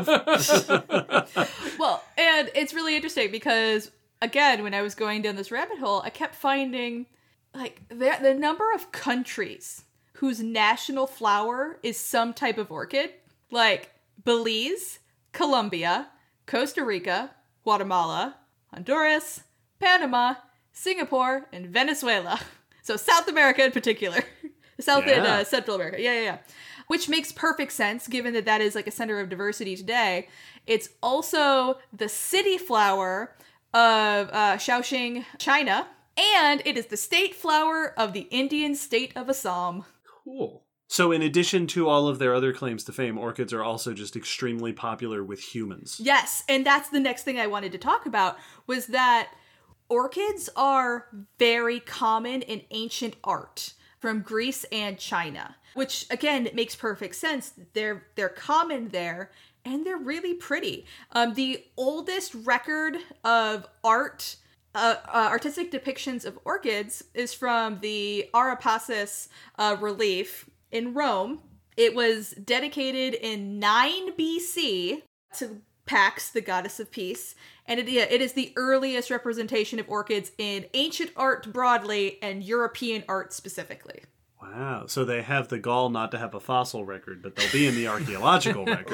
Well, and it's really interesting because, again, when I was going down this rabbit hole, I kept finding, like, the, the number of countries whose national flower is some type of orchid, like Belize, Colombia, Costa Rica, Guatemala, Honduras, Panama, Singapore, and Venezuela. So South America in particular. South and Yeah. uh, Central America. Yeah, yeah, yeah. Which makes perfect sense given that that is like a center of diversity today. It's also the city flower of uh, Shaoxing, China, and it is the state flower of the Indian state of Assam. Cool. So in addition to all of their other claims to fame, orchids are also just extremely popular with humans. Yes, and that's the next thing I wanted to talk about, was that orchids are very common in ancient art from Greece and China, which again makes perfect sense. They're they're common there, and they're really pretty. Um, the oldest record of art, uh, uh, artistic depictions of orchids is from the Arapacis uh, relief in Rome. It was dedicated in nine B C to Pax, the goddess of peace, and it, yeah, it is the earliest representation of orchids in ancient art broadly and European art specifically. Wow. So they have the gall not to have a fossil record, but they'll be in the archaeological record.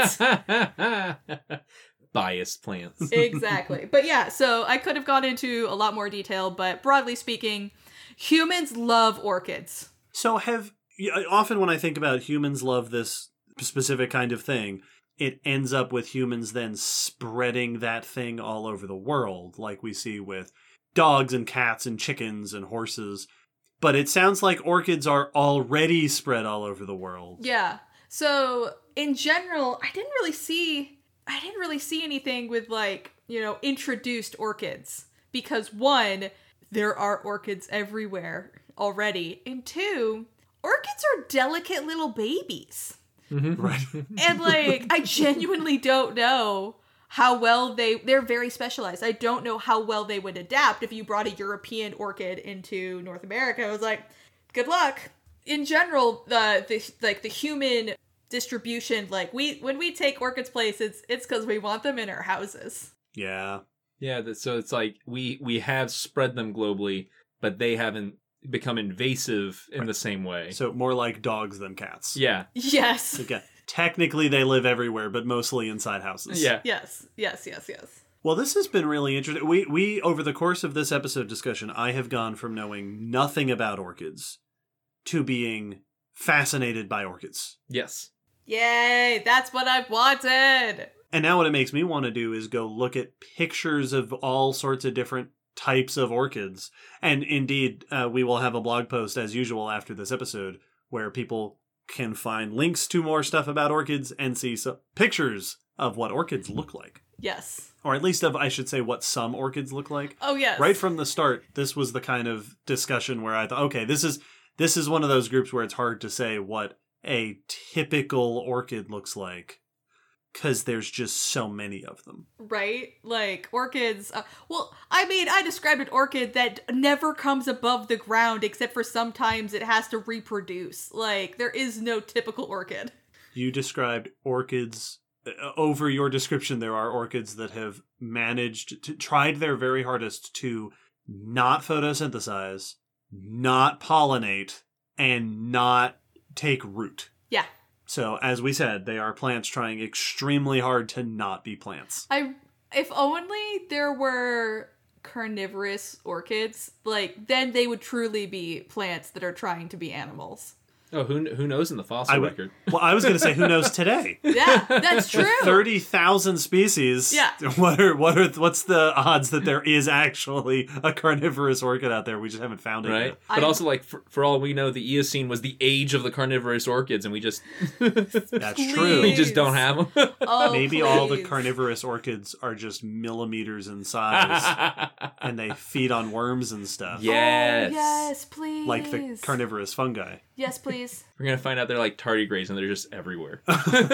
Right? Biased plants. Exactly. But yeah, so I could have gone into a lot more detail, but broadly speaking, humans love orchids. So have often when I think about humans love this specific kind of thing, it ends up with humans then spreading that thing all over the world, like we see with dogs and cats and chickens and horses. But it sounds like orchids are already spread all over the world. Yeah. So in general, I didn't really see I didn't really see anything with like, you know, introduced orchids. Because one, there are orchids everywhere already. And two, orchids are delicate little babies. Right. And like, I genuinely don't know how well they, they're very specialized. I don't know how well they would adapt if you brought a European orchid into North America. I was like, good luck. In general, the, the like the human distribution, like we, when we take orchids places, it's because we want them in our houses. Yeah. Yeah, that, so it's like we we have spread them globally, but they haven't become invasive in the same way. So more like dogs than cats. Yeah. Yes. Again, technically they live everywhere, but mostly inside houses. Yeah. Yes. Yes. Yes. Yes. Well, this has been really interesting. We, we, over the course of this episode discussion, I have gone from knowing nothing about orchids to being fascinated by orchids. Yes. Yay. That's what I've wanted. And now what it makes me want to do is go look at pictures of all sorts of different types of orchids. And indeed, uh, we will have a blog post as usual after this episode where people can find links to more stuff about orchids and see some pictures of what orchids look like. Yes. Or at least of, I should say, what some orchids look like. Oh, yes. Right from the start, this was the kind of discussion where I thought, okay, this is this is one of those groups where it's hard to say what a typical orchid looks like, because there's just so many of them. Right? Like, orchids... Uh, well, I mean, I described an orchid that never comes above the ground, except for sometimes it has to reproduce. Like, there is no typical orchid. You described orchids... Uh, over your description, there are orchids that have managed to... tried their very hardest to not photosynthesize, not pollinate, and not take root. Yeah. So, as we said, they are plants trying extremely hard to not be plants. I... If only there were carnivorous orchids, like, then they would truly be plants that are trying to be animals. Oh, who who knows in the fossil I would- record? Well, I was going to say, who knows today? Yeah, that's true. Thirty thousand species. Yeah. What are what are what's the odds that there is actually a carnivorous orchid out there? We just haven't found it Right? yet. But I- also, like, for, for all we know, the Eocene was the age of the carnivorous orchids, and we just That's Please. true. we just don't have them. Oh, Maybe all the please. carnivorous orchids are just millimeters in size, and they feed on worms and stuff, Yes. Oh, yes, please. like the carnivorous fungi. Yes, please. lilies. We're gonna find out they're like tardigrades and they're just everywhere.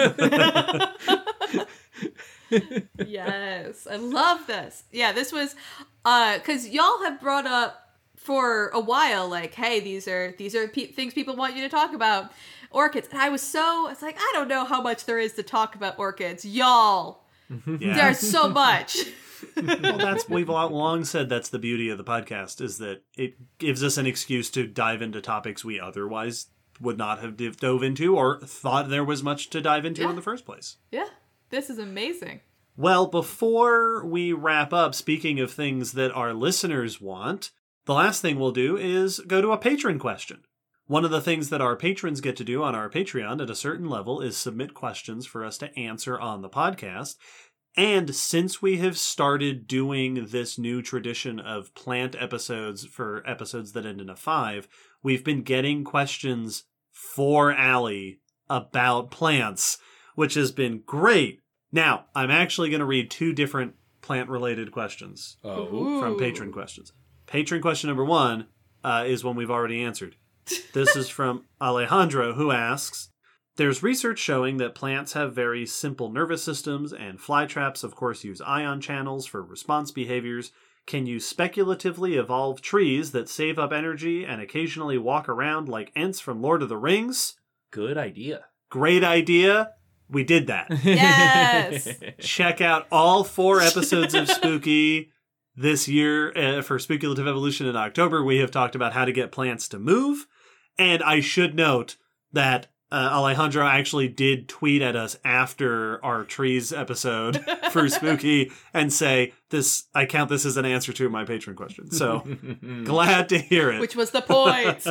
Yes, I love this. Yeah, this was uh because y'all have brought up for a while, like, hey, these are these are pe- things people want you to talk about, orchids. And I was so it's like I don't know how much there is to talk about orchids, y'all. Yeah. There's so much. Well, that's we've long said that's the beauty of the podcast, is that it gives us an excuse to dive into topics we otherwise would not have div- dove into or thought there was much to dive into Yeah. in the first place. Yeah, this is amazing. Well, before we wrap up, speaking of things that our listeners want, the last thing we'll do is go to a patron question. One of the things that our patrons get to do on our Patreon at a certain level is submit questions for us to answer on the podcast. And since we have started doing this new tradition of plant episodes for episodes that end in a five, we've been getting questions for Allie about plants, which has been great. Now, I'm actually going to read two different plant-related questions Oh. from Ooh. patron questions. Patron question number one uh, is one we've already answered. This is from Alejandro, who asks, there's research showing that plants have very simple nervous systems, and flytraps, of course, use ion channels for response behaviors. Can you speculatively evolve trees that save up energy and occasionally walk around like Ents from Lord of the Rings? Good idea. Great idea. We did that. Yes. Check out all four episodes of Spooky this year. Uh, for Speculative Evolution in October, we have talked about how to get plants to move. And I should note that uh, Alejandro actually did tweet at us after our trees episode for Spooky and say, "This I count this as an answer to my patron question." So glad to hear it. Which was the point.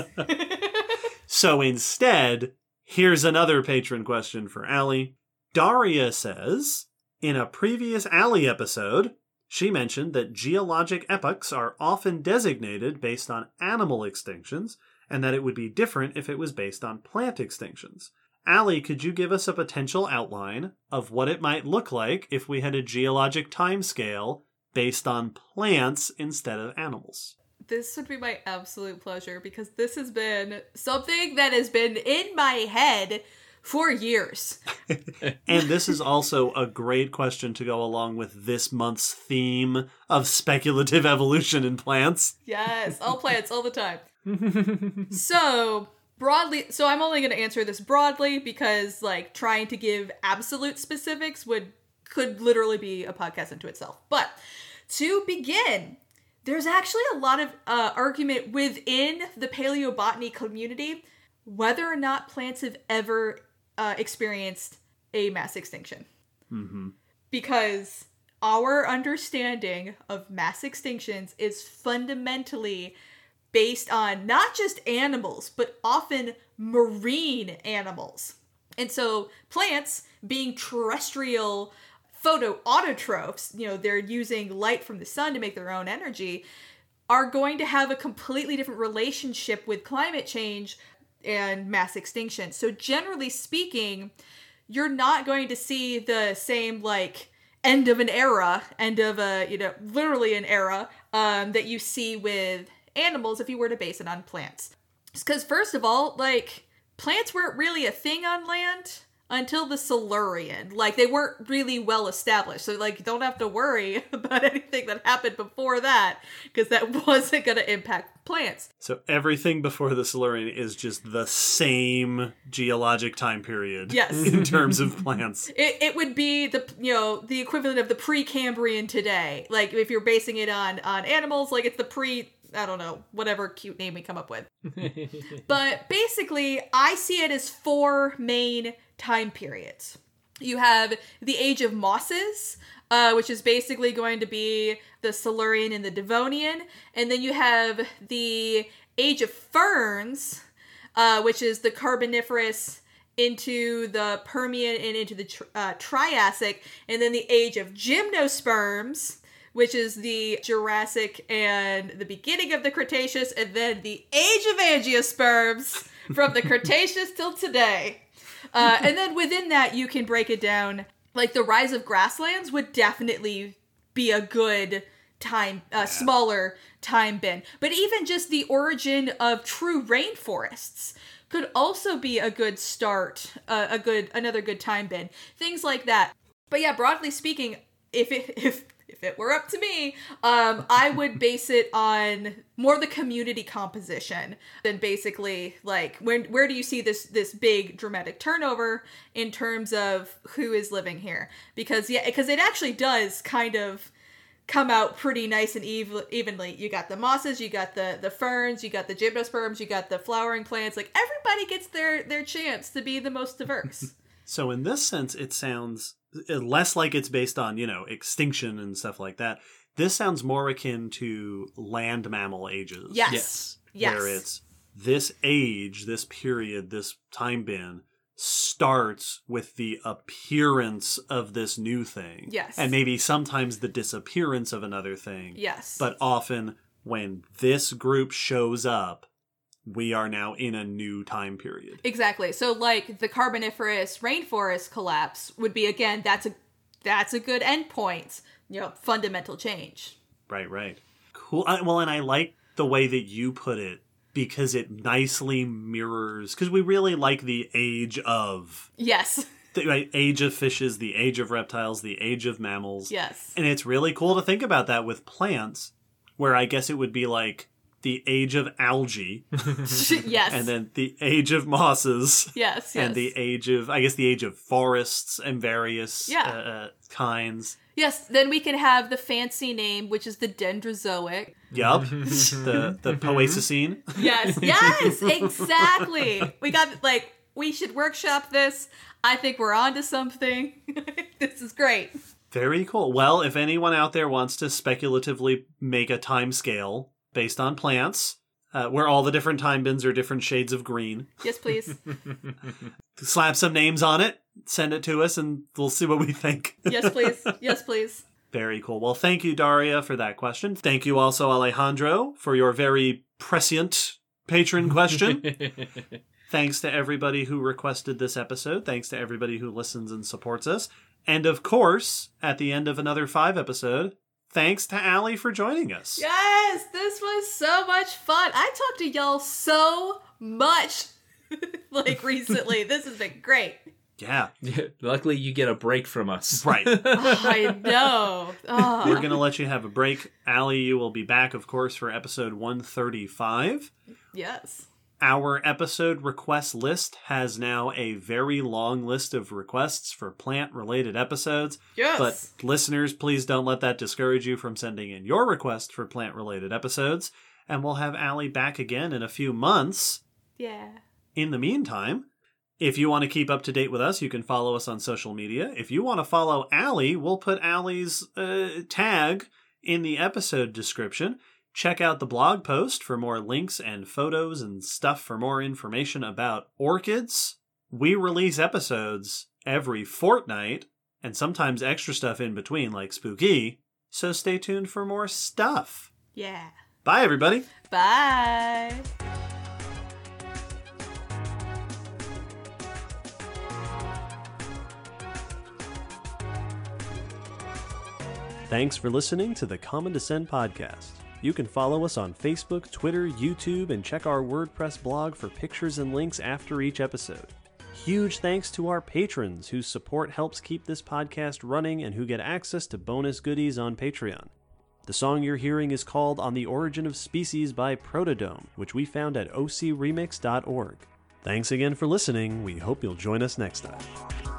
So instead, here's another patron question for Allie. Daria says, in a previous Allie episode, she mentioned that geologic epochs are often designated based on animal extinctions, and that it would be different if it was based on plant extinctions. Allie, could you give us a potential outline of what it might look like if we had a geologic timescale based on plants instead of animals? This would be my absolute pleasure, because this has been something that has been in my head for years. And this is also a great question to go along with this month's theme of speculative evolution in plants. Yes, all plants, all the time. So, broadly, so I'm only going to answer this broadly because, like, trying to give absolute specifics would could literally be a podcast into itself. But to begin, there's actually a lot of uh, argument within the paleobotany community whether or not plants have ever uh, experienced a mass extinction. Mm-hmm. Because our understanding of mass extinctions is fundamentally based on not just animals, but often marine animals. And so plants, being terrestrial photoautotrophs, you know, they're using light from the sun to make their own energy, are going to have a completely different relationship with climate change and mass extinction. So generally speaking, you're not going to see the same, like, end of an era, end of a, you know, literally an era, um, that you see with animals if you were to base it on plants. Because first of all, like, plants weren't really a thing on land until the Silurian. Like, they weren't really well established. So, like, you don't have to worry about anything that happened before that, because that wasn't going to impact plants. So everything before the Silurian is just the same geologic time period. Yes. In terms of plants. It, it would be the, you know, the equivalent of the Precambrian today. Like, if you're basing it on, on animals, like, it's the pre... I don't know, whatever cute name we come up with. But basically, I see it as four main time periods. You have the Age of Mosses, uh, which is basically going to be the Silurian and the Devonian. And then you have the Age of Ferns, uh, which is the Carboniferous into the Permian and into the tr- uh, Triassic. And then the Age of Gymnosperms, which is the Jurassic and the beginning of the Cretaceous, and then the Age of Angiosperms from the Cretaceous till today. Uh, and then within that, you can break it down. Like, the rise of grasslands would definitely be a good time, uh, smaller time bin. But even just the origin of true rainforests. could also be a good start, uh, a good another good time bin, things like that. But yeah, broadly speaking, if it if if it were up to me, um, I would base it on more the community composition than basically like when where do you see this this big dramatic turnover in terms of who is living here? Because yeah, because it actually does kind of come out pretty nice and ev- evenly. You got the mosses, you got the the ferns, you got the gymnosperms, you got the flowering plants. Like everybody gets their their chance to be the most diverse. So in this sense, it sounds less like it's based on, you know, extinction and stuff like that. This sounds more akin to land mammal ages. Yes. Yes. Yes. Where it's this age, this period, this time bin starts with the appearance of this new thing. Yes. And maybe sometimes the disappearance of another thing. Yes. But often when this group shows up, we are now in a new time period. Exactly. So like the Carboniferous rainforest collapse would be, again, that's a that's a good endpoint. You know, fundamental change. Right, right. Cool. I, well, and I like the way that you put it because it nicely mirrors, because we really like the age of, Yes. the right, age of fishes, the age of reptiles, the age of mammals. Yes. And it's really cool to think about that with plants, where I guess it would be like the age of algae, Yes. and then the age of mosses, Yes. Yes. and the age of, I guess, the age of forests and various Yeah. uh, uh, kinds. Yes, then we can have the fancy name, which is the Dendrozoic. Yup. the the Poacocene. Yes, yes, exactly. We got, like, we should workshop this. I think we're onto something. This is great. Very cool. Well, if anyone out there wants to speculatively make a time scale based on plants, uh, where all the different time bins are different shades of green, Yes, please. slap some names on it, send it to us, and we'll see what we think. Yes, please. Yes, please. Very cool. Well, thank you, Daria, for that question. Thank you also, Alejandro, for your very prescient patron question. Thanks to everybody who requested this episode. Thanks to everybody who listens and supports us. And of course, at the end of another five episode, thanks to Allie for joining us. Yes, this was so much fun. I talked to y'all so much, like, recently. This has been great. Yeah. Luckily, you get a break from us. Right. Oh, I know. Oh. We're going to let you have a break. Allie, you will be back, of course, for episode one thirty-five. Yes. Our episode request list has now a very long list of requests for plant-related episodes. Yes. But listeners, please don't let that discourage you from sending in your request for plant-related episodes. And we'll have Allie back again in a few months. Yeah. In the meantime, if you want to keep up to date with us, you can follow us on social media. If you want to follow Allie, we'll put Allie's uh, tag in the episode description. Check out the blog post for more links and photos and stuff for more information about orchids. We release episodes every fortnight, and sometimes extra stuff in between, like Spooky. So stay tuned for more stuff. Yeah. Bye, everybody. Bye. Thanks for listening to the Common Descent podcast. You can follow us on Facebook, Twitter, YouTube, and check our WordPress blog for pictures and links after each episode. Huge thanks to our patrons whose support helps keep this podcast running and who get access to bonus goodies on Patreon. The song you're hearing is called On the Origin of Species by Protodome, which we found at o c remix dot org. Thanks again for listening. We hope you'll join us next time.